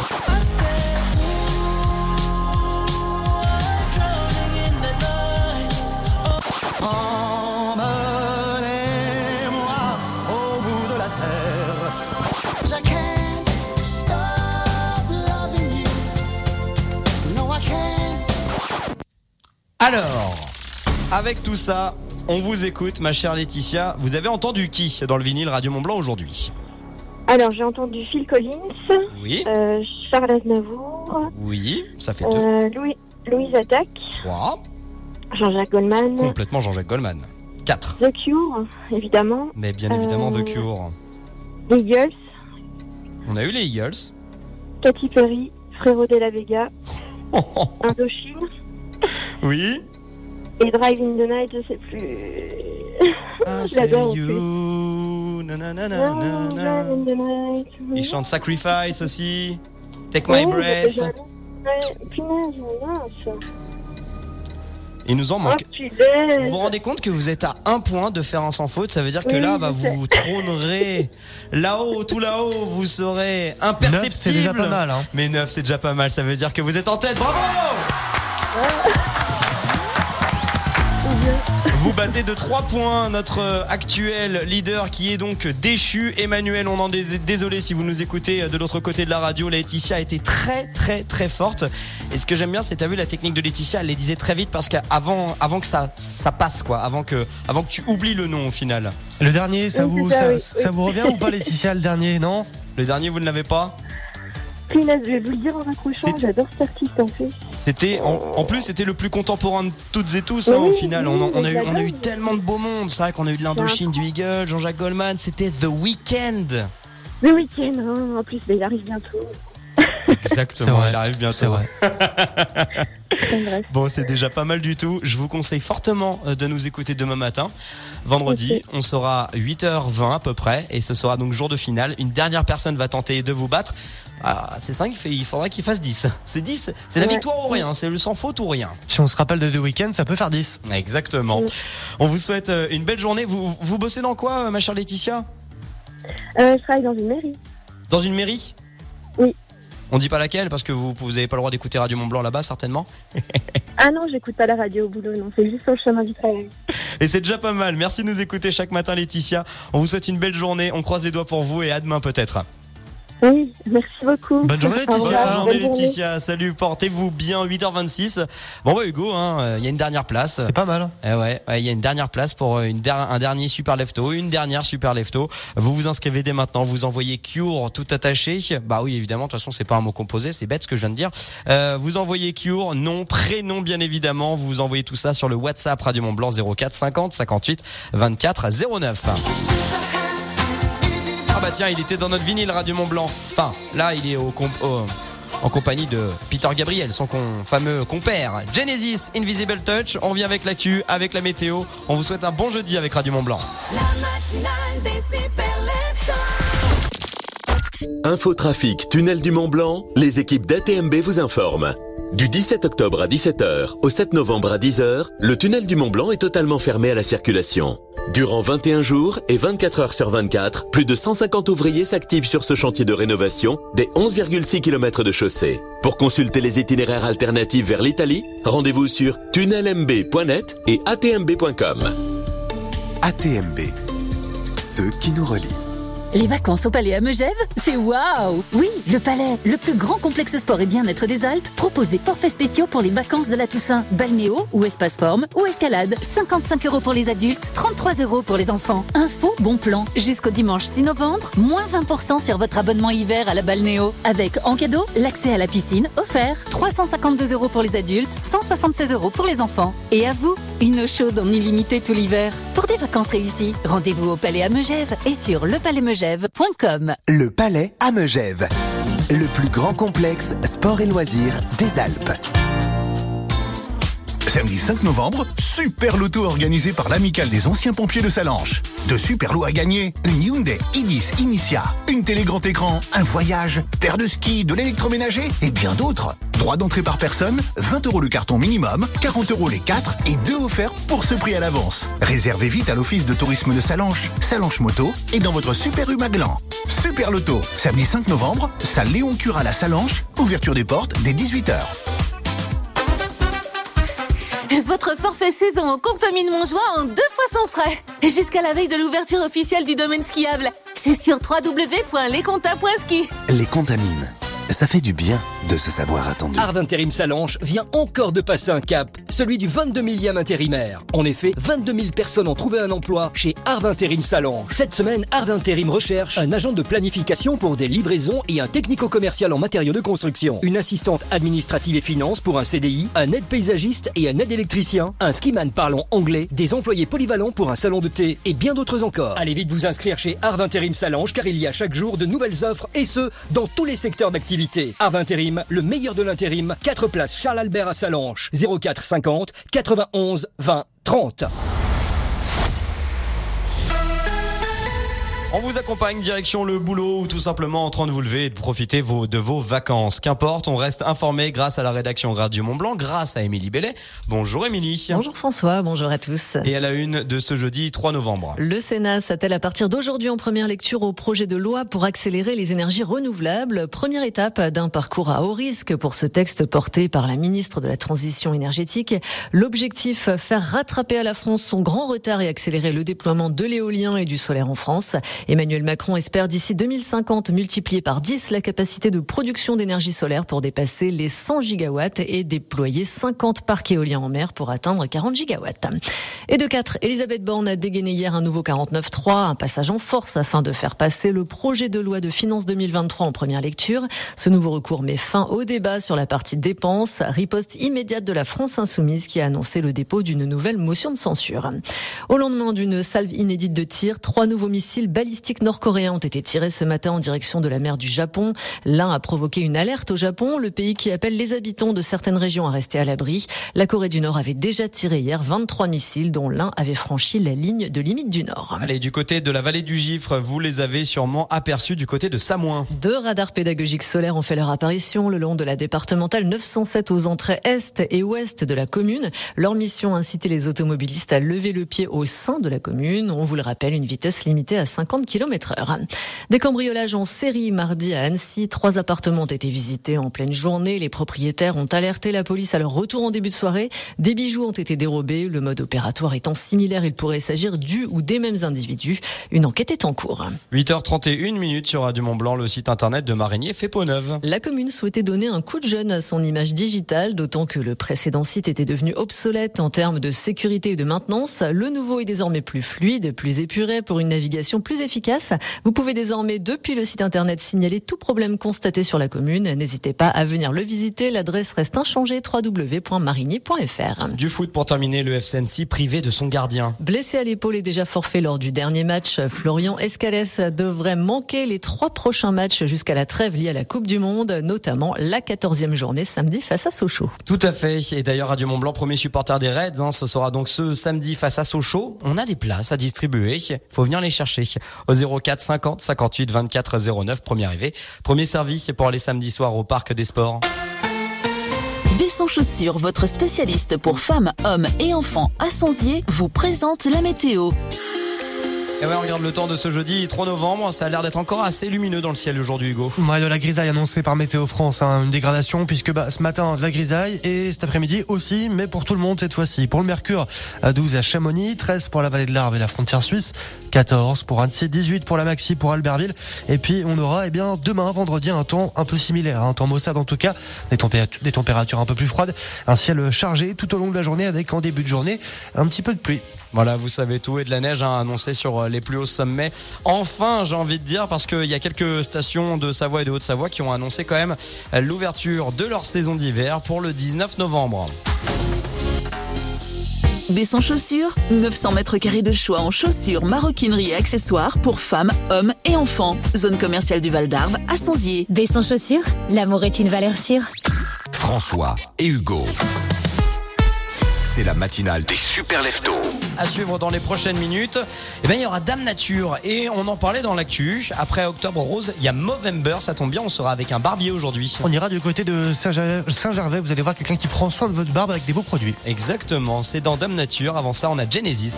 Alors, avec tout ça, on vous écoute, ma chère Laetitia. Vous avez entendu qui dans le vinyle Radio Mont-Blanc aujourd'hui? Alors, j'ai entendu Phil Collins. Oui. Charles Aznavour. Oui, ça fait 2. Louise Attaque. 3. Jean-Jacques Goldman. Complètement Jean-Jacques Goldman. 4. The Cure, évidemment. Mais bien évidemment The Cure. Les Eagles. On a eu les Eagles. Katy Perry, Frérot de la Vega. Indochine. Oui. Et Drive in the Night, je sais plus. Je l'adore aussi. you. Il chante Sacrifice aussi. Take My Breath. Il nous en manque. Vous vous rendez compte que vous êtes à 1 point de faire un sans faute? Ça veut dire que là, vous trônerez là-haut, tout là-haut, vous serez imperceptible. 9, c'est déjà pas mal, hein. Mais 9, c'est déjà pas mal. Ça veut dire que vous êtes en tête. Bravo! Vous battez de 3 points notre actuel leader qui est donc déchu. Emmanuel, on en est désolé si vous nous écoutez de l'autre côté de la radio. Laetitia a été très très très forte. Et ce que j'aime bien, c'est t'as vu la technique de Laetitia, elle les disait très vite parce qu'avant que ça passe quoi, avant que tu oublies le nom au final. Le dernier, ça vous revient ou pas, Laetitia, le dernier, non? Le dernier, vous ne l'avez pas? Punaise, je vais vous le dire en raccrochant, j'adore cet artiste en fait. C'était en plus c'était le plus contemporain de toutes et tous au final. On a eu tellement de beau monde. C'est vrai qu'on a eu de l'Indochine, du Eagle, Jean-Jacques Goldman. C'était The Weeknd. The Weeknd, hein, en plus, il arrive bientôt. Exactement, il arrive bientôt. C'est vrai. Bon, c'est déjà pas mal du tout. Je vous conseille fortement de nous écouter demain matin. Vendredi, on sera 8h20 à peu près. Et ce sera donc jour de finale. Une dernière personne va tenter de vous battre. Ah, c'est 5, il faudra qu'il fasse 10. C'est 10, c'est la victoire ou rien. C'est le sans faute ou rien. Si on se rappelle de The Weeknd, ça peut faire 10. Exactement. On vous souhaite une belle journée. Vous bossez dans quoi, ma chère Laetitia? Je travaille dans une mairie. Dans une mairie? Oui. On dit pas laquelle parce que vous avez pas le droit d'écouter Radio Mont Blanc là-bas certainement. Ah non, j'écoute pas la radio au boulot, non, c'est juste sur le chemin du travail. Et c'est déjà pas mal. Merci de nous écouter chaque matin, Laetitia. On vous souhaite une belle journée. On croise les doigts pour vous et à demain peut-être. Oui, merci beaucoup. Bonne journée, Laetitia. Bonne journée, Laetitia. Salut, portez-vous bien. 8h26. Bon Hugo, il y a une dernière place. C'est pas mal. Il y a une dernière place pour un dernier super lefto, une dernière super lefto. Vous vous inscrivez dès maintenant. Vous envoyez Cure tout attaché. Bah oui, évidemment. De toute façon, c'est pas un mot composé. C'est bête ce que je viens de dire. Vous envoyez Cure, nom, prénom, bien évidemment. Vous envoyez tout ça sur le WhatsApp Radio Mont Blanc 04 50 58 24 09. Ah bah tiens, il était dans notre vinyle Radio Mont Blanc. Enfin, là, il est en compagnie de Peter Gabriel, son fameux compère. Genesis, Invisible Touch. On vient avec l'actu, avec la météo. On vous souhaite un bon jeudi avec Radio Mont Blanc. La matinale des super leftos. Infotrafic, tunnel du Mont Blanc, les équipes d'ATMB vous informent. Du 17 octobre à 17h au 7 novembre à 10h, le tunnel du Mont Blanc est totalement fermé à la circulation. Durant 21 jours et 24 heures sur 24, plus de 150 ouvriers s'activent sur ce chantier de rénovation des 11,6 km de chaussée. Pour consulter les itinéraires alternatifs vers l'Italie, rendez-vous sur tunnelmb.net et atmb.com. ATMB, ceux qui nous relient. Les vacances au Palais à Megève, c'est waouh! Oui, le Palais, le plus grand complexe sport et bien-être des Alpes, propose des forfaits spéciaux pour les vacances de la Toussaint. Balnéo ou espace forme ou escalade. 55 € pour les adultes, 33 € pour les enfants. Info, bon plan. Jusqu'au dimanche 6 novembre, moins 20% sur votre abonnement hiver à la Balnéo. Avec, en cadeau, l'accès à la piscine offert. 352 € pour les adultes, 176 € pour les enfants. Et à vous, une eau chaude en illimité tout l'hiver. Pour des vacances réussies, rendez-vous au Palais à Megève et sur lepalaismegève.com. Le Palais à Megève, le plus grand complexe sport et loisirs des Alpes. Samedi 5 novembre, super loto organisé par l'Amicale des anciens pompiers de Salanches. De super lots à gagner, une Hyundai i10 Initia, une télé grand écran, un voyage, terre de ski, de l'électroménager et bien d'autres. Droit d'entrée par personne, 20 € le carton minimum, 40 € les 4 et 2 offerts pour ce prix à l'avance. Réservez vite à l'office de tourisme de Salanches, Salanches Moto et dans votre Super U Maglan. Super Loto, samedi 5 novembre, salle Léon Cural à Salanches, ouverture des portes dès 18h. Votre forfait saison au Contamine Montjoie en 2 fois sans frais. Jusqu'à la veille de l'ouverture officielle du domaine skiable. C'est sur www.lescontas.ski. Les Contamines, ça fait du bien de se savoir attendu. Arv Intérim Salanches vient encore de passer un cap, celui du 22 millième intérimaire. En effet, 22 000 personnes ont trouvé un emploi chez Arv Intérim Salanches. Cette semaine, Arv Intérim recherche un agent de planification pour des livraisons et un technico-commercial en matériaux de construction. Une assistante administrative et finance pour un CDI, un aide paysagiste et un aide électricien, un skiman parlant anglais, des employés polyvalents pour un salon de thé et bien d'autres encore. Allez vite vous inscrire chez Arv Intérim Salanches car il y a chaque jour de nouvelles offres et ce, dans tous les secteurs d'activité. Arv Intérim, le meilleur de l'intérim, 4 places Charles Albert à Salanches, 04 50 91 20 30. On vous accompagne direction le boulot ou tout simplement en train de vous lever et de profiter de vos vacances. Qu'importe, on reste informé grâce à la rédaction Radio Mont-Blanc, grâce à Émilie Bellet. Bonjour Émilie. Bonjour François, bonjour à tous. Et à la une de ce jeudi 3 novembre. Le Sénat s'attelle à partir d'aujourd'hui en première lecture au projet de loi pour accélérer les énergies renouvelables. Première étape d'un parcours à haut risque pour ce texte porté par la ministre de la Transition énergétique. L'objectif, faire rattraper à la France son grand retard et accélérer le déploiement de l'éolien et du solaire en France. Emmanuel Macron espère d'ici 2050 multiplier par 10 la capacité de production d'énergie solaire pour dépasser les 100 gigawatts et déployer 50 parcs éoliens en mer pour atteindre 40 gigawatts. Et de 4, Elisabeth Borne a dégainé hier un nouveau 49.3, un passage en force afin de faire passer le projet de loi de finances 2023 en première lecture. Ce nouveau recours met fin au débat sur la partie dépenses, riposte immédiate de la France insoumise qui a annoncé le dépôt d'une nouvelle motion de censure. Au lendemain d'une salve inédite de tirs, 3 nouveaux missiles balistiques nord-coréens ont été tirés ce matin en direction de la mer du Japon. L'un a provoqué une alerte au Japon, le pays qui appelle les habitants de certaines régions à rester à l'abri. La Corée du Nord avait déjà tiré hier 23 missiles, dont l'un avait franchi la ligne de limite du Nord. Allez, du côté de la vallée du Gifre, vous les avez sûrement aperçus du côté de Samoin. 2 radars pédagogiques solaires ont fait leur apparition le long de la départementale 907 aux entrées est et ouest de la commune. Leur mission, inciter les automobilistes à lever le pied au sein de la commune. On vous le rappelle, une vitesse limitée à 50 km/h. Des cambriolages en série mardi à Annecy. 3 appartements ont été visités en pleine journée. Les propriétaires ont alerté la police à leur retour en début de soirée. Des bijoux ont été dérobés. Le mode opératoire étant similaire, il pourrait s'agir du ou des mêmes individus. Une enquête est en cours. 8h31 sur Radio Mont-Blanc, le site internet de Marigny fait peau neuve. La commune souhaitait donner un coup de jeune à son image digitale, d'autant que le précédent site était devenu obsolète en termes de sécurité et de maintenance. Le nouveau est désormais plus fluide, plus épuré pour une navigation plus efficace. Vous pouvez désormais, depuis le site internet, signaler tout problème constaté sur la commune. N'hésitez pas à venir le visiter. L'adresse reste inchangée, www.marigny.fr. Du foot pour terminer, le FC Annecy privé de son gardien. Blessé à l'épaule et déjà forfait lors du dernier match, Florian Escalès devrait manquer les 3 prochains matchs jusqu'à la trêve liée à la Coupe du Monde, notamment la 14e journée samedi face à Sochaux. Tout à fait. Et d'ailleurs, Radio Mont-Blanc, premier supporter des Reds, ce sera donc ce samedi face à Sochaux. On a des places à distribuer. Faut venir les chercher au 04 50 58 24 09. Premier arrivé, premier servi pour aller samedi soir au Parc des Sports. Besson Chaussures, votre spécialiste pour femmes, hommes et enfants à Sonzier, vous présente la météo. Et ouais, on regarde le temps de ce jeudi 3 novembre. Ça a l'air d'être encore assez lumineux dans le ciel aujourd'hui, Hugo. Ouais, de la grisaille annoncée par Météo France, une dégradation puisque ce matin de la grisaille et cet après-midi aussi, mais pour tout le monde cette fois-ci. Pour le Mercure, 12 à Chamonix, 13 pour la vallée de l'Arve et la frontière suisse, 14 pour Annecy, 18 pour la Maxi, pour Albertville. Et puis on aura demain, vendredi, un temps un peu similaire, un temps maussade en tout cas, des températures un peu plus froides, un ciel chargé tout au long de la journée avec en début de journée un petit peu de pluie. Voilà, vous savez tout, et de la neige annoncée sur les plus hauts sommets. Enfin, j'ai envie de dire, parce qu'il y a quelques stations de Savoie et de Haute-Savoie qui ont annoncé quand même l'ouverture de leur saison d'hiver pour le 19 novembre. Besson Chaussures, 900 mètres carrés de choix en chaussures, maroquinerie et accessoires pour femmes, hommes et enfants. Zone commerciale du Val d'Arve à Sonzier. Besson Chaussures, l'amour est une valeur sûre. François et Hugo. C'est la matinale des super leftos. À suivre dans les prochaines minutes, il y aura Dame Nature et on en parlait dans l'actu. Après Octobre Rose, il y a Movember, ça tombe bien, on sera avec un barbier aujourd'hui. On ira du côté de Saint-Gervais, vous allez voir quelqu'un qui prend soin de votre barbe avec des beaux produits. Exactement, c'est dans Dame Nature. Avant ça, on a Genesis.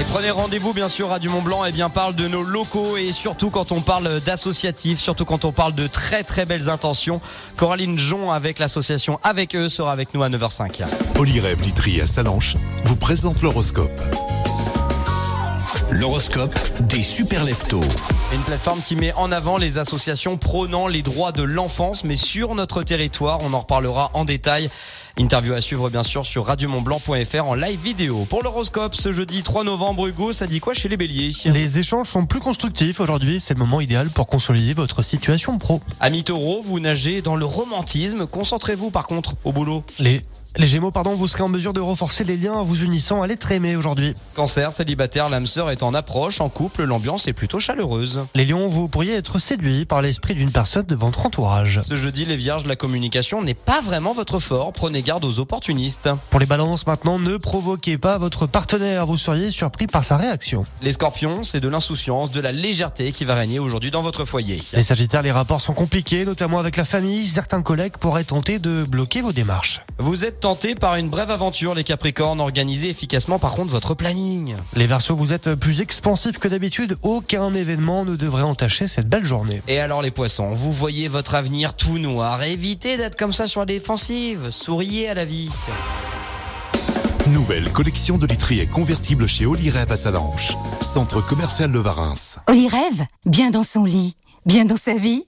Prenez rendez-vous bien sûr à du Mont-Blanc et bien parle de nos locaux et surtout quand on parle d'associatifs, surtout quand on parle de très très belles intentions. Coraline Jon avec l'association Avec eux sera avec nous à 9h05. Olyrève Litry à Salanches vous présente l'horoscope. L'horoscope des super leftos. Une plateforme qui met en avant les associations prônant les droits de l'enfance, mais sur notre territoire. On en reparlera en détail. Interview à suivre bien sûr sur radiomontblanc.fr en live vidéo. Pour l'horoscope, ce jeudi 3 novembre, Hugo, ça dit quoi chez les béliers ? Les échanges sont plus constructifs aujourd'hui, c'est le moment idéal pour consolider votre situation pro. Amis taureaux, vous nagez dans le romantisme, concentrez-vous par contre au boulot. Les gémeaux, vous serez en mesure de renforcer les liens en vous unissant à l'être aimé aujourd'hui. Cancer, célibataire, l'âme sœur est en approche, en couple, l'ambiance est plutôt chaleureuse. Les lions, vous pourriez être séduits par l'esprit d'une personne de votre entourage. Ce jeudi, les vierges, la communication n'est pas vraiment votre fort, prenez garde aux opportunistes. Pour les balances maintenant, ne provoquez pas votre partenaire, vous seriez surpris par sa réaction. Les scorpions, c'est de l'insouciance, de la légèreté qui va régner aujourd'hui dans votre foyer. Les sagittaires, les rapports sont compliqués, notamment avec la famille, certains collègues pourraient tenter de bloquer vos démarches. Vous êtes tenté par une brève aventure, les capricornes, organisez efficacement par contre votre planning. Les verseaux, vous êtes plus expansifs que d'habitude, aucun événement ne devrait entacher cette belle journée. Et alors les poissons, vous voyez votre avenir tout noir, évitez d'être comme ça sur la défensive, souriez à la vie. Nouvelle collection de l'étrier convertible chez Olyrève à Salanches, centre commercial de Varins. Olyrève, bien dans son lit, bien dans sa vie.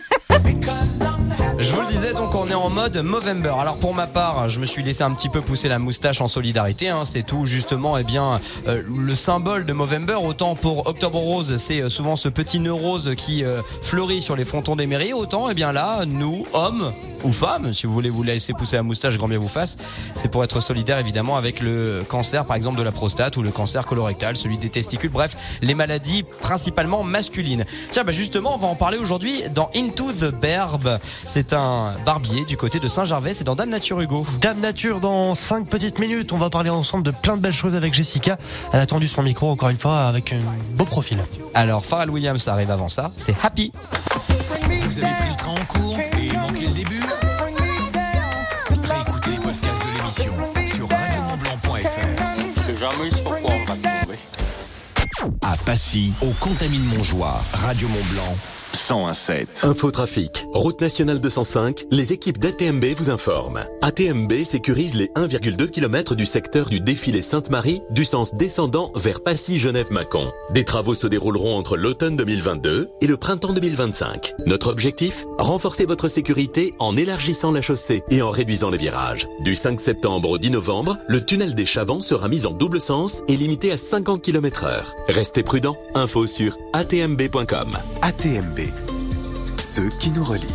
Je vous le disais, donc on est en mode Movember. Alors pour ma part, je me suis laissé un petit peu pousser la moustache en solidarité, c'est tout justement le symbole de Movember. Autant pour Octobre Rose, c'est souvent ce petit nœud rose qui fleurit sur les frontons des mairies. Autant là, nous, hommes ou femmes, si vous voulez vous laisser pousser la moustache, grand bien vous fasse. C'est pour être solidaire évidemment avec le cancer par exemple de la prostate ou le cancer colorectal, celui des testicules, bref, les maladies principalement masculines. Tiens, justement, on va en parler aujourd'hui dans Into the Berbe. C'est un barbier du côté de Saint-Gervais, c'est dans Dame Nature, Hugo. Dame Nature, dans 5 petites minutes, on va parler ensemble de plein de belles choses avec Jessica. Elle a tendu son micro encore une fois avec un beau profil. Alors Pharrell Williams arrive avant ça, c'est Happy. Vous avez pris le train en cours et manqué le début ? Réécoutez les podcasts de l'émission sur radiomontblanc.fr. C'est jamais sur quoi on va tomber. À Passy, au Contamine-Montjoie, Radio Mont-Blanc. 101.7. Infotrafic, route nationale 205, les équipes d'ATMB vous informent. ATMB sécurise les 1,2 km du secteur du défilé Sainte-Marie du sens descendant vers Passy-Genève-Mâcon. Des travaux se dérouleront entre l'automne 2022 et le printemps 2025. Notre objectif ? Renforcer votre sécurité en élargissant la chaussée et en réduisant les virages. Du 5 septembre au 10 novembre, le tunnel des Chavants sera mis en double sens et limité à 50 km/h. Restez prudents, info sur atmb.com. ATMB. Ceux qui nous relient.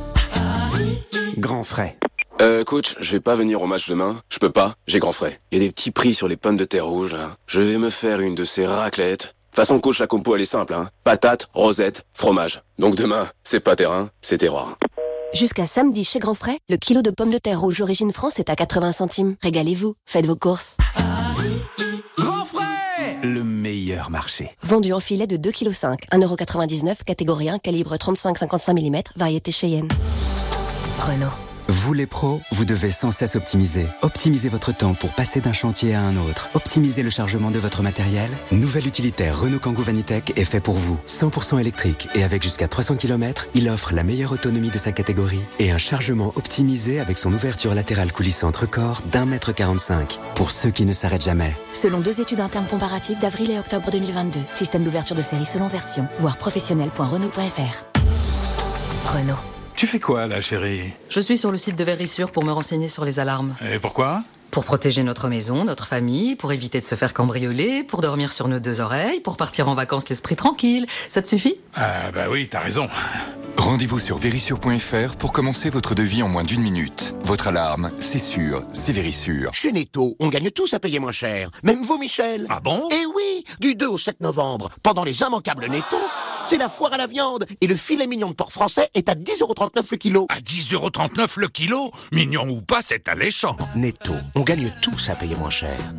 Grand frais. Coach, je vais pas venir au match demain. Je peux pas, j'ai grand frais. Il y a des petits prix sur les pommes de terre rouges, là. Je vais me faire une de ces raclettes. De toute façon, coach, la compo, elle est simple, Patates, rosette, fromage. Donc demain, c'est pas terrain, c'est terroir. Jusqu'à samedi chez Grand Frais, le kilo de pommes de terre rouges Origine France est à 80 centimes. Régalez-vous, faites vos courses. Grand frais. Le meilleur marché. Vendu en filet de 2,5 kg, 1,99 €, catégorie 1, calibre 35-55 mm, variété Cheyenne. Renault. Vous les pros, vous devez sans cesse optimiser. Optimisez votre temps pour passer d'un chantier à un autre. Optimisez le chargement de votre matériel. Nouvel utilitaire Renault Kangoo Vanitech est fait pour vous. 100% électrique et avec jusqu'à 300 km, il offre la meilleure autonomie de sa catégorie et un chargement optimisé avec son ouverture latérale coulissante record d'1,45 m. Pour ceux qui ne s'arrêtent jamais. Selon 2 études internes comparatives d'avril et octobre 2022. Système d'ouverture de série selon version. Voir professionnel.renault.fr. Renault. Tu fais quoi là, chérie ? Je suis sur le site de Vérissure pour me renseigner sur les alarmes. Et pourquoi ? Pour protéger notre maison, notre famille, pour éviter de se faire cambrioler, pour dormir sur nos 2 oreilles, pour partir en vacances l'esprit tranquille. Ça te suffit ? Ah bah oui, t'as raison. Rendez-vous sur Vérissure.fr pour commencer votre devis en moins d'1 minute. Votre alarme, c'est sûr, c'est Vérissure. Chez Netto, on gagne tous à payer moins cher. Même vous, Michel. Ah bon ? Eh oui, du 2 au 7 novembre, pendant les immanquables Netto, c'est la foire à la viande. Et le filet mignon de porc français est à 10,39 € le kilo. À 10,39 € le kilo ? Mignon ou pas, c'est alléchant. Netto, on gagne tous à payer moins cher.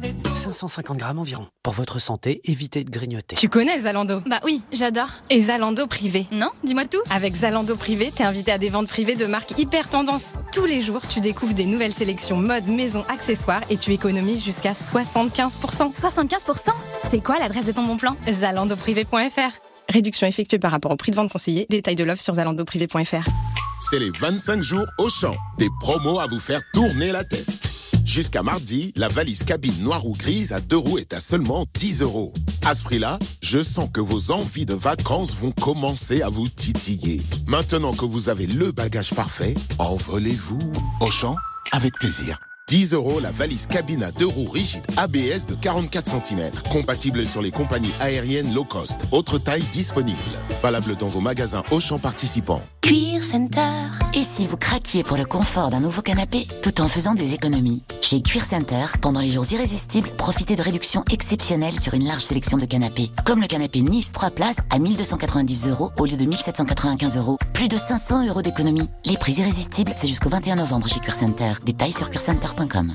550 grammes environ. Pour votre santé, évitez de grignoter. Tu connais Zalando? Bah oui, j'adore. Et Zalando Privé? Non, dis-moi tout. Avec Zalando Privé, t'es invité à des ventes privées de marques hyper tendance. Tous les jours, tu découvres des nouvelles sélections mode, maison, accessoires et tu économises jusqu'à 75%. 75%? C'est quoi l'adresse de ton bon plan? ZalandoPrivé.fr. Réduction effectuée par rapport au prix de vente conseillé. Détails de l'offre sur ZalandoPrivé.fr. C'est les 25 jours Auchan. Des promos à vous faire tourner la tête. Jusqu'à mardi, la valise cabine noire ou grise à 2 roues est à seulement 10 €. À ce prix-là, je sens que vos envies de vacances vont commencer à vous titiller. Maintenant que vous avez le bagage parfait, envolez-vous. Auchan, avec plaisir. 10 € la valise cabine à 2 roues rigide ABS de 44 cm. Compatible sur les compagnies aériennes low cost. Autre taille disponible. Valable dans vos magasins Auchan participants. Cuir Center. Et si vous craquiez pour le confort d'un nouveau canapé, tout en faisant des économies? Chez Cuir Center, pendant les jours irrésistibles, profitez de réductions exceptionnelles sur une large sélection de canapés. Comme le canapé Nice 3 places à 1290 € au lieu de 1795 €. Plus de 500 € d'économie. Les prix irrésistibles, c'est jusqu'au 21 novembre chez Cuir Center. Détails sur cuircenter.com.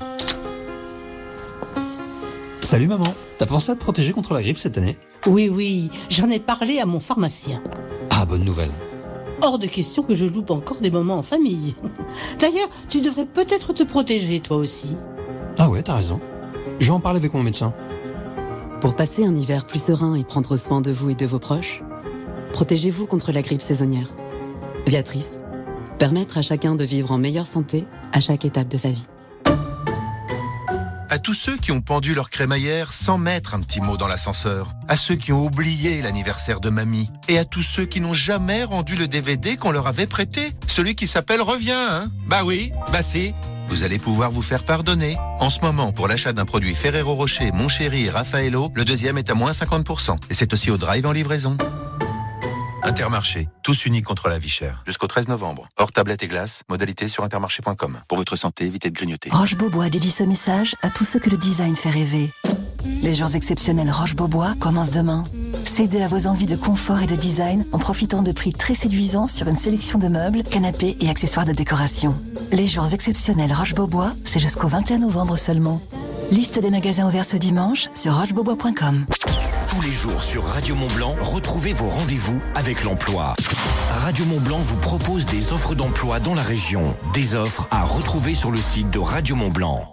Salut maman, t'as pensé à te protéger contre la grippe cette année? Oui, j'en ai parlé à mon pharmacien. Ah, bonne nouvelle. Hors de question que je loupe encore des moments en famille. D'ailleurs, tu devrais peut-être te protéger toi aussi. Ah ouais, t'as raison. Je vais en parler avec mon médecin. Pour passer un hiver plus serein et prendre soin de vous et de vos proches, protégez-vous contre la grippe saisonnière. Viatrice, permettre à chacun de vivre en meilleure santé à chaque étape de sa vie. À tous ceux qui ont pendu leur crémaillère sans mettre un petit mot dans l'ascenseur. À ceux qui ont oublié l'anniversaire de mamie. Et à tous ceux qui n'ont jamais rendu le DVD qu'on leur avait prêté. Celui qui s'appelle Reviens, hein? Bah oui, bah si. Vous allez pouvoir vous faire pardonner. En ce moment, pour l'achat d'un produit Ferrero Rocher, Mon Chéri et Raffaello, le deuxième est à moins 50%. Et c'est aussi au drive en livraison. Intermarché, tous unis contre la vie chère. Jusqu'au 13 novembre. Hors tablette et glace, modalité sur intermarché.com. Pour votre santé, évitez de grignoter. Roche-Beaubois dédie ce message à tous ceux que le design fait rêver. Les jours exceptionnels Roche-Beaubois commencent demain. Cédez à vos envies de confort et de design en profitant de prix très séduisants sur une sélection de meubles, canapés et accessoires de décoration. Les jours exceptionnels Roche-Beaubois, c'est jusqu'au 21 novembre seulement. Liste des magasins ouverts ce dimanche sur rochebeaubois.com. Tous les jours sur Radio Mont-Blanc, retrouvez vos rendez-vous avec l'emploi. Radio Mont-Blanc vous propose des offres d'emploi dans la région. Des offres à retrouver sur le site de Radio Mont-Blanc.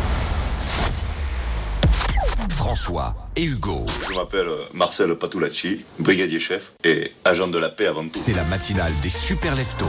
François et Hugo. Je m'appelle Marcel Patulacci, brigadier chef et agent de la paix avant tout. C'est la matinale des super leftos.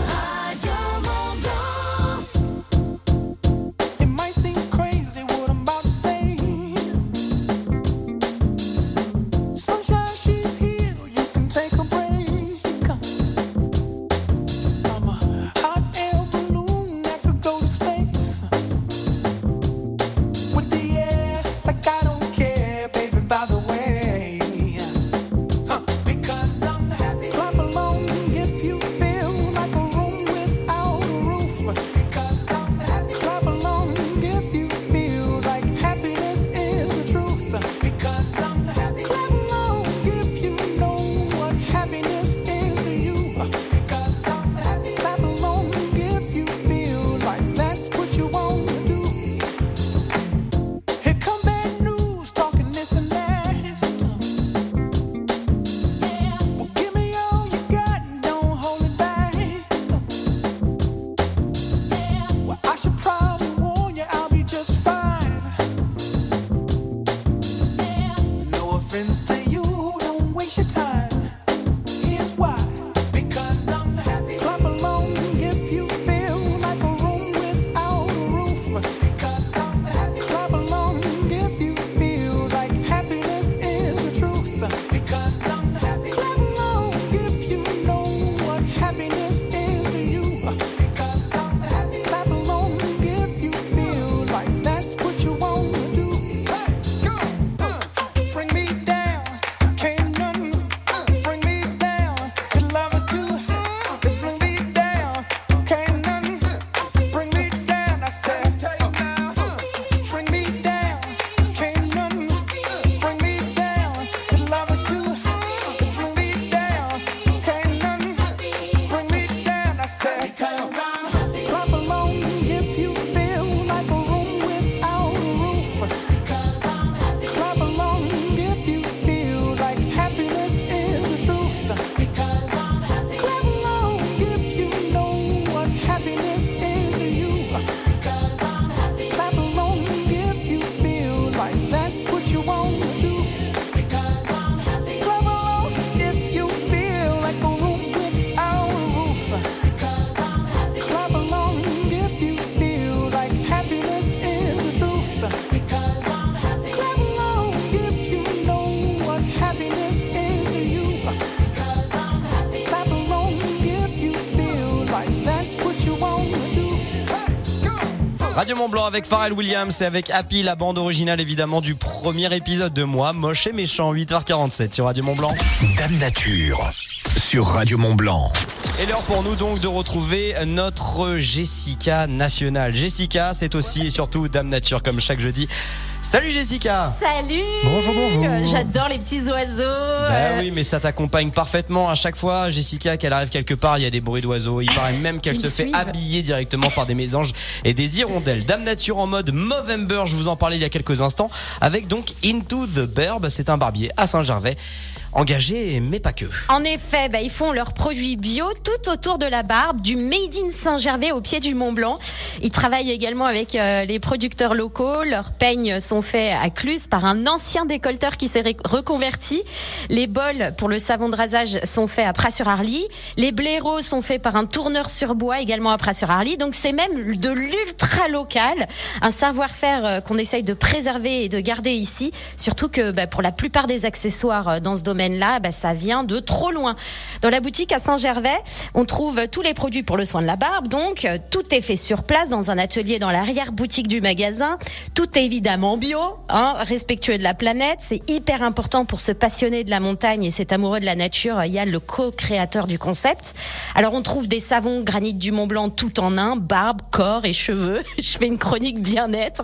Radio Mont-Blanc avec Pharrell Williams et avec Happy, la bande originale évidemment du premier épisode de Moi, Moche et Méchant, 8h47 sur Radio Mont-Blanc. Dame Nature sur Radio Mont-Blanc. Et l'heure pour nous donc de retrouver notre Jessica nationale. Jessica, c'est aussi et surtout Dame Nature comme chaque jeudi. Salut Jessica. Salut. Bonjour. J'adore les petits oiseaux. Bah oui, mais ça t'accompagne parfaitement à chaque fois. Jessica, qu'elle arrive quelque part, il y a des bruits d'oiseaux. Il paraît même qu'elle se fait habiller directement par des mésanges et des hirondelles. Dame Nature en mode Movember, je vous en parlais il y a quelques instants, avec donc Into the Burb. C'est un barbier à Saint-Gervais. Engagés, mais pas que. En effet, ils font leurs produits bio tout autour de la barbe, du Made in Saint-Gervais au pied du Mont-Blanc. Ils travaillent également avec les producteurs locaux. Leurs peignes sont faits à Cluse par un ancien décolleteur qui s'est reconverti. Les bols pour le savon de rasage sont faits à Pras-sur-Arly. Les blaireaux sont faits par un tourneur sur bois également à Pras-sur-Arly. Donc c'est même de l'ultra local, un savoir-faire qu'on essaye de préserver et de garder ici. Surtout que pour la plupart des accessoires dans ce domaine-là, ça vient de trop loin. Dans la boutique à Saint-Gervais, on trouve tous les produits pour le soin de la barbe. Donc, tout est fait sur place dans un atelier dans l'arrière-boutique du magasin. Tout est évidemment bio, respectueux de la planète. C'est hyper important pour se passionner de la montagne et cet amoureux de la nature. Yann, le co-créateur du concept. Alors, on trouve des savons granit du Mont-Blanc tout en un, barbe, corps et cheveux. Je fais une chronique bien-être.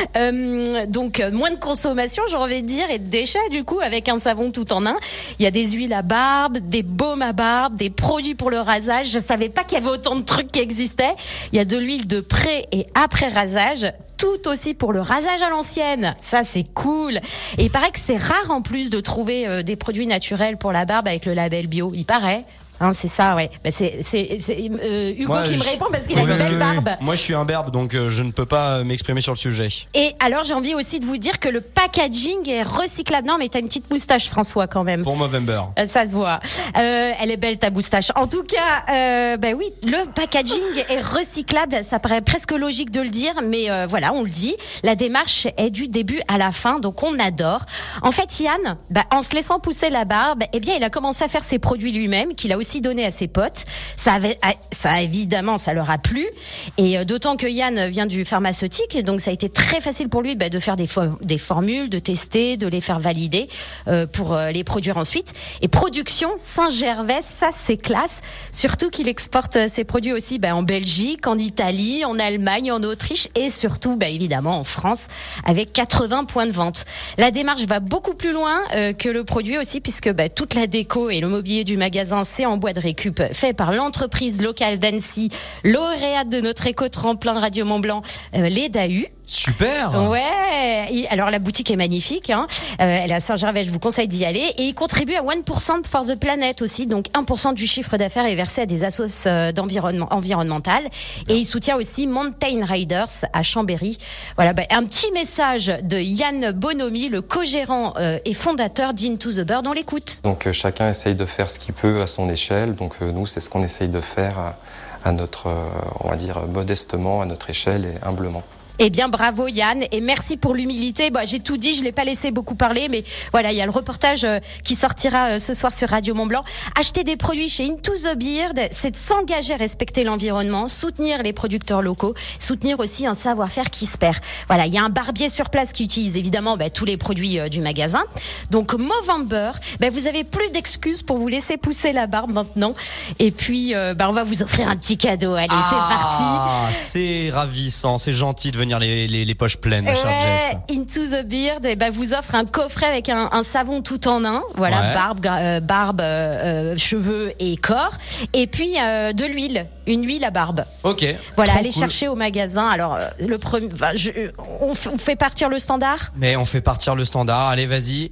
Donc, moins de consommation, j'ai envie de dire, et de déchets, du coup, avec un savon tout en un. Il y a des huiles à barbe, des baumes à barbe, des produits pour le rasage. Je savais pas qu'il y avait autant de trucs qui existaient. Il y a de l'huile de pré et après rasage. Tout aussi pour le rasage à l'ancienne. Ça, c'est cool. Et il paraît que c'est rare en plus de trouver des produits naturels pour la barbe avec le label bio. Il paraît. C'est ça, ouais. C'est Hugo qui me répond parce qu'il a une belle barbe. Moi, je suis un berbe, donc je ne peux pas m'exprimer sur le sujet. Et alors, j'ai envie aussi de vous dire que le packaging est recyclable. Non, mais t'as une petite moustache, François, quand même. Pour Movember. Ça se voit. Elle est belle, ta moustache. En tout cas, oui, le packaging est recyclable. Ça paraît presque logique de le dire, mais voilà, on le dit. La démarche est du début à la fin, donc on adore. En fait, Yann, en se laissant pousser la barbe, il a commencé à faire ses produits lui-même, qu'il a aussi donné à ses potes. Ça évidemment, ça leur a plu. Et d'autant que Yann vient du pharmaceutique, donc ça a été très facile pour lui de faire des formules, de tester, de les faire valider pour les produire ensuite. Et production Saint-Gervais, ça c'est classe. Surtout qu'il exporte ses produits aussi en Belgique, en Italie, en Allemagne, en Autriche et surtout évidemment en France avec 80 points de vente. La démarche va beaucoup plus loin que le produit aussi puisque toute la déco et le mobilier du magasin c'est en bois de récup fait par l'entreprise locale d'Annecy, lauréate de notre éco-tremplin Radio Mont-Blanc, les Dahu. Super. Ouais. Alors la boutique est magnifique. Elle est à Saint-Gervais. Je vous conseille d'y aller. Et il contribue à 1% de Force de Planète aussi. Donc 1% du chiffre d'affaires est versé à des assos environnementales. Et il soutient aussi Mountain Riders à Chambéry. Voilà. Un petit message de Yann Bonomi, le co-gérant et fondateur d'Into the Bird. On l'écoute. Donc chacun essaye de faire ce qu'il peut à son échelle. Donc nous, c'est ce qu'on essaye de faire à notre, on va dire modestement, à notre échelle et humblement. Eh bien, bravo Yann, et merci pour l'humilité. J'ai tout dit, je l'ai pas laissé beaucoup parler, mais voilà, il y a le reportage qui sortira ce soir sur Radio Mont-Blanc. Acheter des produits chez Into the Beard, c'est de s'engager à respecter l'environnement, soutenir les producteurs locaux, soutenir aussi un savoir-faire qui se perd. Voilà, il y a un barbier sur place qui utilise évidemment tous les produits du magasin. Donc Movember, vous avez plus d'excuses pour vous laisser pousser la barbe maintenant. Et puis, on va vous offrir un petit cadeau. Allez, c'est parti. C'est ravissant, c'est gentil de venir les poches pleines, ma chère Jess. Into the Beard vous offre un coffret avec un savon tout en un. Voilà, barbe, cheveux et corps. Et puis de l'huile, une huile à barbe. Ok. Voilà, allez chercher au magasin. Alors le premier, on fait partir le standard. Mais on fait partir le standard. Allez, vas-y.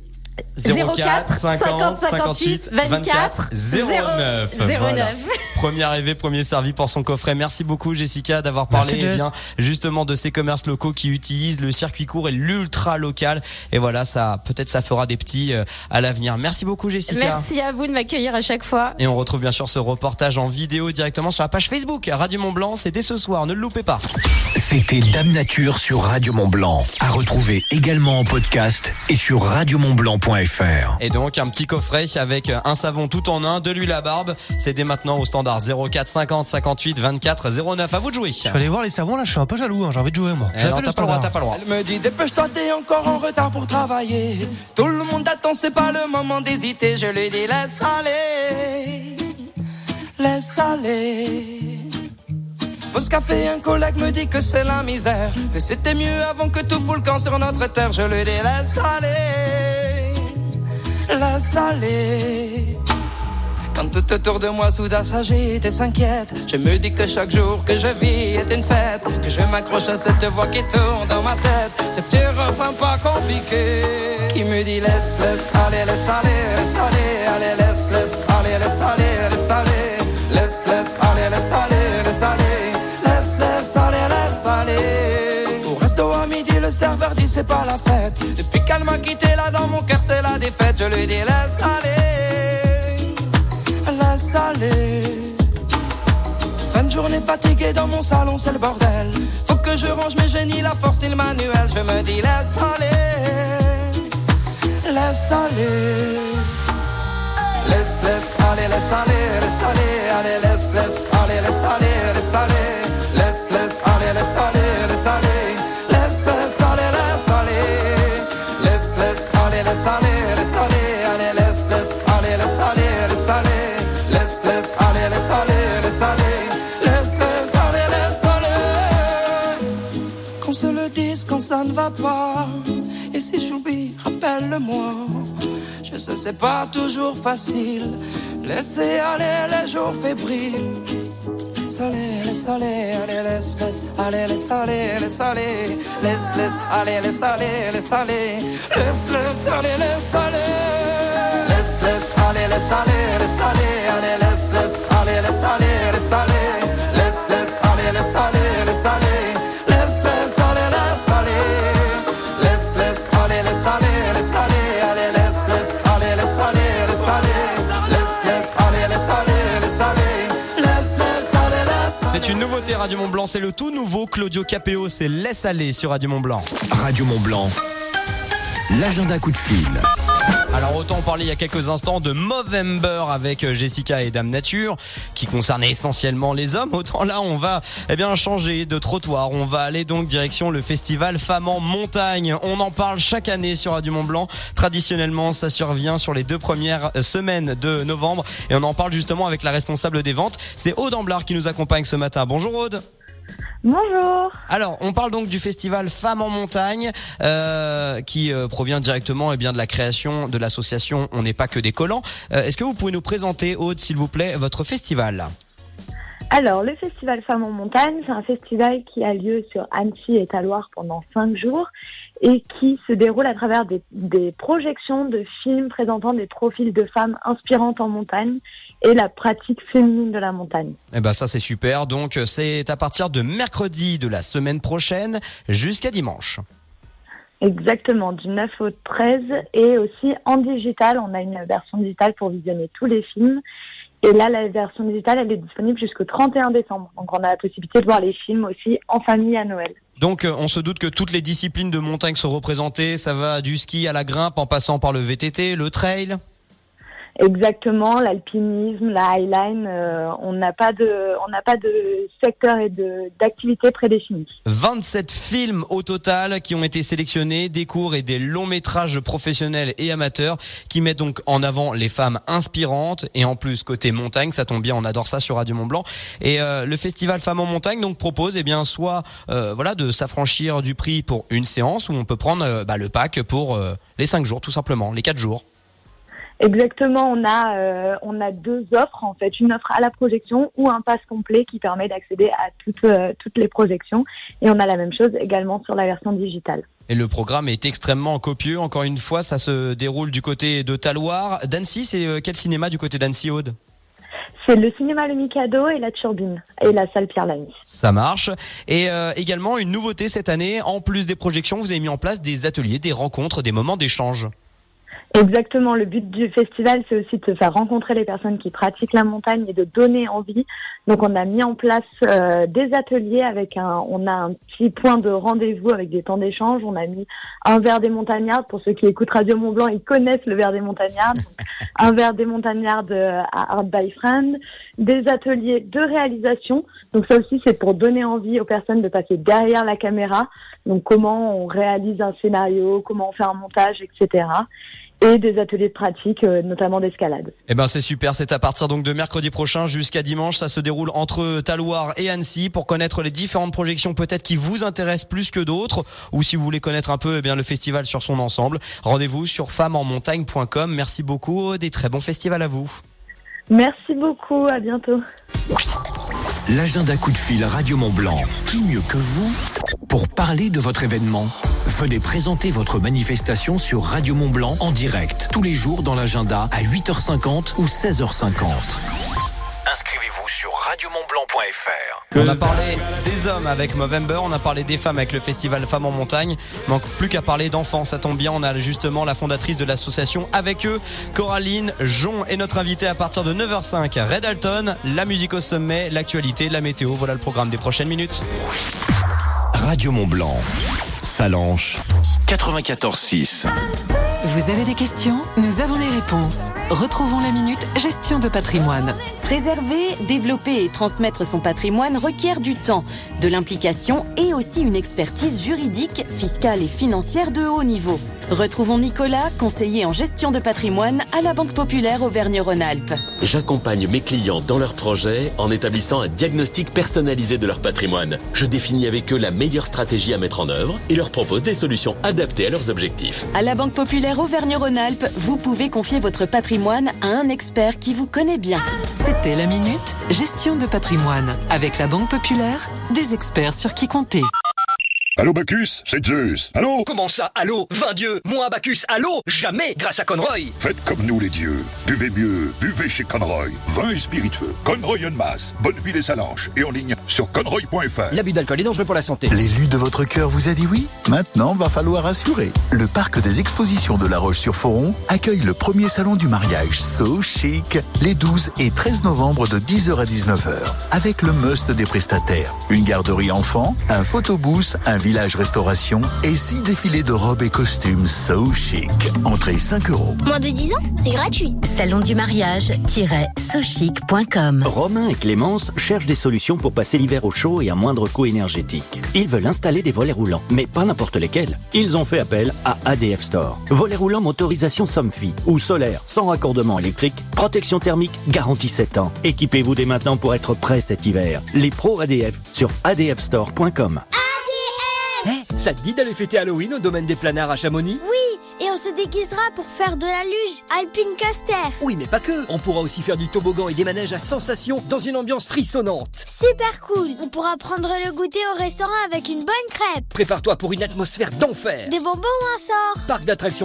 04 50 58 24 09. Voilà. Premier arrivé, premier servi pour son coffret. Merci beaucoup Jessica d'avoir parlé justement de ces commerces locaux qui utilisent le circuit court et l'ultra local. Et voilà, peut-être ça fera des petits à l'avenir. Merci beaucoup Jessica. Merci à vous de m'accueillir à chaque fois. Et on retrouve bien sûr ce reportage en vidéo directement sur la page Facebook Radio Mont-Blanc. C'est dès ce soir, ne le loupez pas. C'était Dame Nature sur Radio Mont-Blanc. À retrouver également en podcast et sur radiomontblanc.fr. Et donc un petit coffret avec un savon tout en un, de l'huile à barbe. C'est dès maintenant au standard. standard 04 50 58 24 09. À vous de jouer. Je vais aller voir les savons là, je suis un peu jaloux, j'ai envie de jouer moi. Non, t'as pas le droit. Elle me dit dépêche-toi, t'es encore en retard pour travailler. Tout le monde attend, c'est pas le moment d'hésiter. Je lui dis laisse aller, laisse aller. Pause café, un collègue me dit que c'est la misère, que c'était mieux avant que tout fout le camp sur notre terre. Je lui dis laisse aller, laisse aller. Quand tout autour de moi soudain s'agite et s'inquiète, je me dis que chaque jour que je vis est une fête, que je m'accroche à cette voix qui tourne dans ma tête, ce petit refrain pas compliqué qui me dit laisse, laisse aller, laisse aller, laisse aller, allez laisse, laisse aller, laisse aller, laisse aller, laisse, laisse aller, laisse aller, laisse aller, laisse, laisse aller, laisse aller. Au resto à midi le serveur dit c'est pas la fête, depuis qu'elle m'a quitté là dans mon cœur c'est la défaite. Je lui dis laisse aller, laisse aller. Fin de journée fatiguée dans mon salon, c'est le bordel. Faut que je range mes génies, la force et le manuel. Je me dis laisse aller, laisse aller. Laisse, laisse aller, laisse aller, laisse aller. Allez, laisse, laisse aller, laisse aller, laisse aller. Laisse, laisse aller, laisse aller, laisse aller. Laisse, laisse aller, laisse aller. Laisse, laisse aller, laisse aller, laisse aller. Allez, laisse, laisse aller, laisse aller, laisse aller. Laisse, laisse aller, laisse aller, laisse aller. Laisse, laisse aller, laisse aller. Qu'on se le dise quand ça ne va pas. Et si j'oublie, rappelle-le-moi. Je sais c'est pas toujours facile. Laissez aller les jours fébriles. Laisse aller, laisse aller, allez laisse, laisse aller, laisse aller, laisse aller. Laisse, laisse aller, laisse aller, laisse aller. Laisse, laisse aller, laisse aller. Laisse, laisse aller, laisse aller, laisse aller. Allez laisse, laisse aller, laisse aller, laisse aller. Laisse, laisse aller, laisse aller, laisse aller. Laisse, laisse aller, laisse aller. Laisse, laisse aller, laisse aller, laisse aller. Allez laisse, laisse aller, laisse aller, laisse aller. Laisse, laisse aller, laisse aller, laisse aller. Laisse, laisse aller, laisse aller. C'est une nouveauté Radio Mont Blanc, c'est le tout nouveau Claudio Capéo, c'est Laisse aller sur Radio Mont Blanc. Radio Mont Blanc, l'agenda coup de fil. Alors autant on parlait il y a quelques instants de Movember avec Jessica et Dame Nature qui concernait essentiellement les hommes, autant là on va changer de trottoir, on va aller donc direction le festival Femmes en Montagne. On en parle chaque année sur Radio Mont Blanc, traditionnellement ça survient sur les 2 premières semaines de novembre et on en parle justement avec la responsable des ventes, c'est Aude Amblard qui nous accompagne ce matin. Bonjour Aude. Bonjour. Alors, on parle donc du festival Femmes en Montagne qui provient directement de la création de l'association On n'est pas que des collants. Est-ce que vous pouvez nous présenter, Aude, s'il vous plaît, votre festival ? Alors, le festival Femmes en Montagne, c'est un festival qui a lieu sur Annecy et Talloires pendant 5 jours et qui se déroule à travers des projections de films présentant des profils de femmes inspirantes en montagne et la pratique féminine de la montagne. Ça c'est super, donc c'est à partir de mercredi de la semaine prochaine jusqu'à dimanche. Exactement, du 9 au 13 et aussi en digital, on a une version digitale pour visionner tous les films. Et là, la version digitale, elle est disponible jusqu'au 31 décembre. Donc, on a la possibilité de voir les films aussi en famille à Noël. Donc, on se doute que toutes les disciplines de montagne sont représentées. Ça va du ski à la grimpe en passant par le VTT, le trail. Exactement, l'alpinisme, la highline, on n'a pas de secteur et d'activité prédéfinie. 27 films au total qui ont été sélectionnés, des courts et des longs métrages professionnels et amateurs qui mettent donc en avant les femmes inspirantes et en plus côté montagne, ça tombe bien, on adore ça sur Radio Mont Blanc. Et le festival Femmes en Montagne donc propose soit de s'affranchir du prix pour une séance ou on peut prendre le pack pour les 5 jours tout simplement, les 4 jours. Exactement, on a 2 offres en fait, une offre à la projection ou un pass complet qui permet d'accéder à toutes les projections et on a la même chose également sur la version digitale. Et le programme est extrêmement copieux, encore une fois, ça se déroule du côté de Talloires. D'Annecy, c'est quel cinéma du côté d'Annecy, Aude ? C'est le cinéma Le Mikado et la Turbine et la salle Pierre Lamy. Ça marche. Et également une nouveauté cette année, en plus des projections, vous avez mis en place des ateliers, des rencontres, des moments d'échange. Exactement, le but du festival, c'est aussi de faire rencontrer les personnes qui pratiquent la montagne et de donner envie. Donc on a mis en place des ateliers on a un petit point de rendez-vous avec des temps d'échange. On a mis un verre des montagnardes. Pour ceux qui écoutent Radio Mont-Blanc, ils connaissent le verre des montagnardes. Donc, un verre des montagnardes à Art by Friend. Des ateliers de réalisation. Donc ça aussi, c'est pour donner envie aux personnes de passer derrière la caméra. Donc comment on réalise un scénario, comment on fait un montage, etc. Et des ateliers de pratique, notamment d'escalade. Eh ben c'est super, c'est à partir donc de mercredi prochain jusqu'à dimanche. Ça se déroule entre Talouard et Annecy. Pour connaître les différentes projections peut-être qui vous intéressent plus que d'autres, ou si vous voulez connaître un peu le festival sur son ensemble, rendez-vous sur femmesenmontagne.com. Merci beaucoup Aude et très bon festival à vous. Merci beaucoup, à bientôt. L'agenda coup de fil Radio Mont-Blanc. Qui mieux que vous pour parler de votre événement? Venez présenter votre manifestation sur Radio Mont-Blanc en direct, tous les jours dans l'agenda à 8h50 ou 16h50. Inscrivez-vous sur radiomontblanc.fr. On a parlé des hommes avec Movember, on a parlé des femmes avec le festival Femmes en Montagne. Manque plus qu'à parler d'enfants, ça tombe bien, on a justement la fondatrice de l'association avec eux, Coraline Jon, est notre invitée à partir de 9h05. Red Alton, la musique au sommet, l'actualité, la météo, voilà le programme des prochaines minutes. Radio Mont-Blanc, Salanches, 94.6. Vous avez des questions? Nous avons les réponses. Retrouvons la minute gestion de patrimoine. Préserver, développer et transmettre son patrimoine requiert du temps, de l'implication et aussi une expertise juridique, fiscale et financière de haut niveau. Retrouvons Nicolas, conseiller en gestion de patrimoine à la Banque Populaire Auvergne-Rhône-Alpes. J'accompagne mes clients dans leurs projets en établissant un diagnostic personnalisé de leur patrimoine. Je définis avec eux la meilleure stratégie à mettre en œuvre et leur propose des solutions adaptées à leurs objectifs. À la Banque Populaire Auvergne-Rhône-Alpes, vous pouvez confier votre patrimoine à un expert qui vous connaît bien. C'était la minute gestion de patrimoine. Avec la Banque Populaire, des experts sur qui compter. Allô Bacchus, c'est Zeus. Allô? Comment ça, allô? 20 dieux, moi Bacchus, allô? Jamais grâce à Conroy. Faites comme nous les dieux. Buvez mieux, buvez chez Conroy. Vin et spiritueux. Conroy en masse. Bonneville et Salanches. Et en ligne sur conroy.fr. L'abus d'alcool est dangereux pour la santé. L'élu de votre cœur vous a dit oui? Maintenant, va falloir assurer. Le parc des expositions de La Roche-sur-Foron accueille le premier salon du mariage So Chic les 12 et 13 novembre de 10h à 19h. Avec le must des prestataires. Une garderie enfant, un photobooth, un village restauration et 6 défilés de robes et costumes So Chic. Entrée 5 €. Moins de 10 ans, c'est gratuit. Salon du mariage-sochic.com. Romain et Clémence cherchent des solutions pour passer l'hiver au chaud et à moindre coût énergétique. Ils veulent installer des volets roulants, mais pas n'importe lesquels. Ils ont fait appel à ADF Store. Volets roulants motorisation Somfy ou solaire, sans raccordement électrique, protection thermique, garantie 7 ans. Équipez-vous dès maintenant pour être prêt cet hiver. Les pros ADF sur adfstore.com. Ça te dit d'aller fêter Halloween au domaine des planards à Chamonix? Oui, et on se déguisera pour faire de la luge Alpine Caster. Oui, mais pas que. On pourra aussi faire du toboggan et des manèges à sensations dans une ambiance frissonnante. Super cool. On pourra prendre le goûter au restaurant avec une bonne crêpe. Prépare-toi pour une atmosphère d'enfer. Des bonbons ou un sort? Parc d'attractions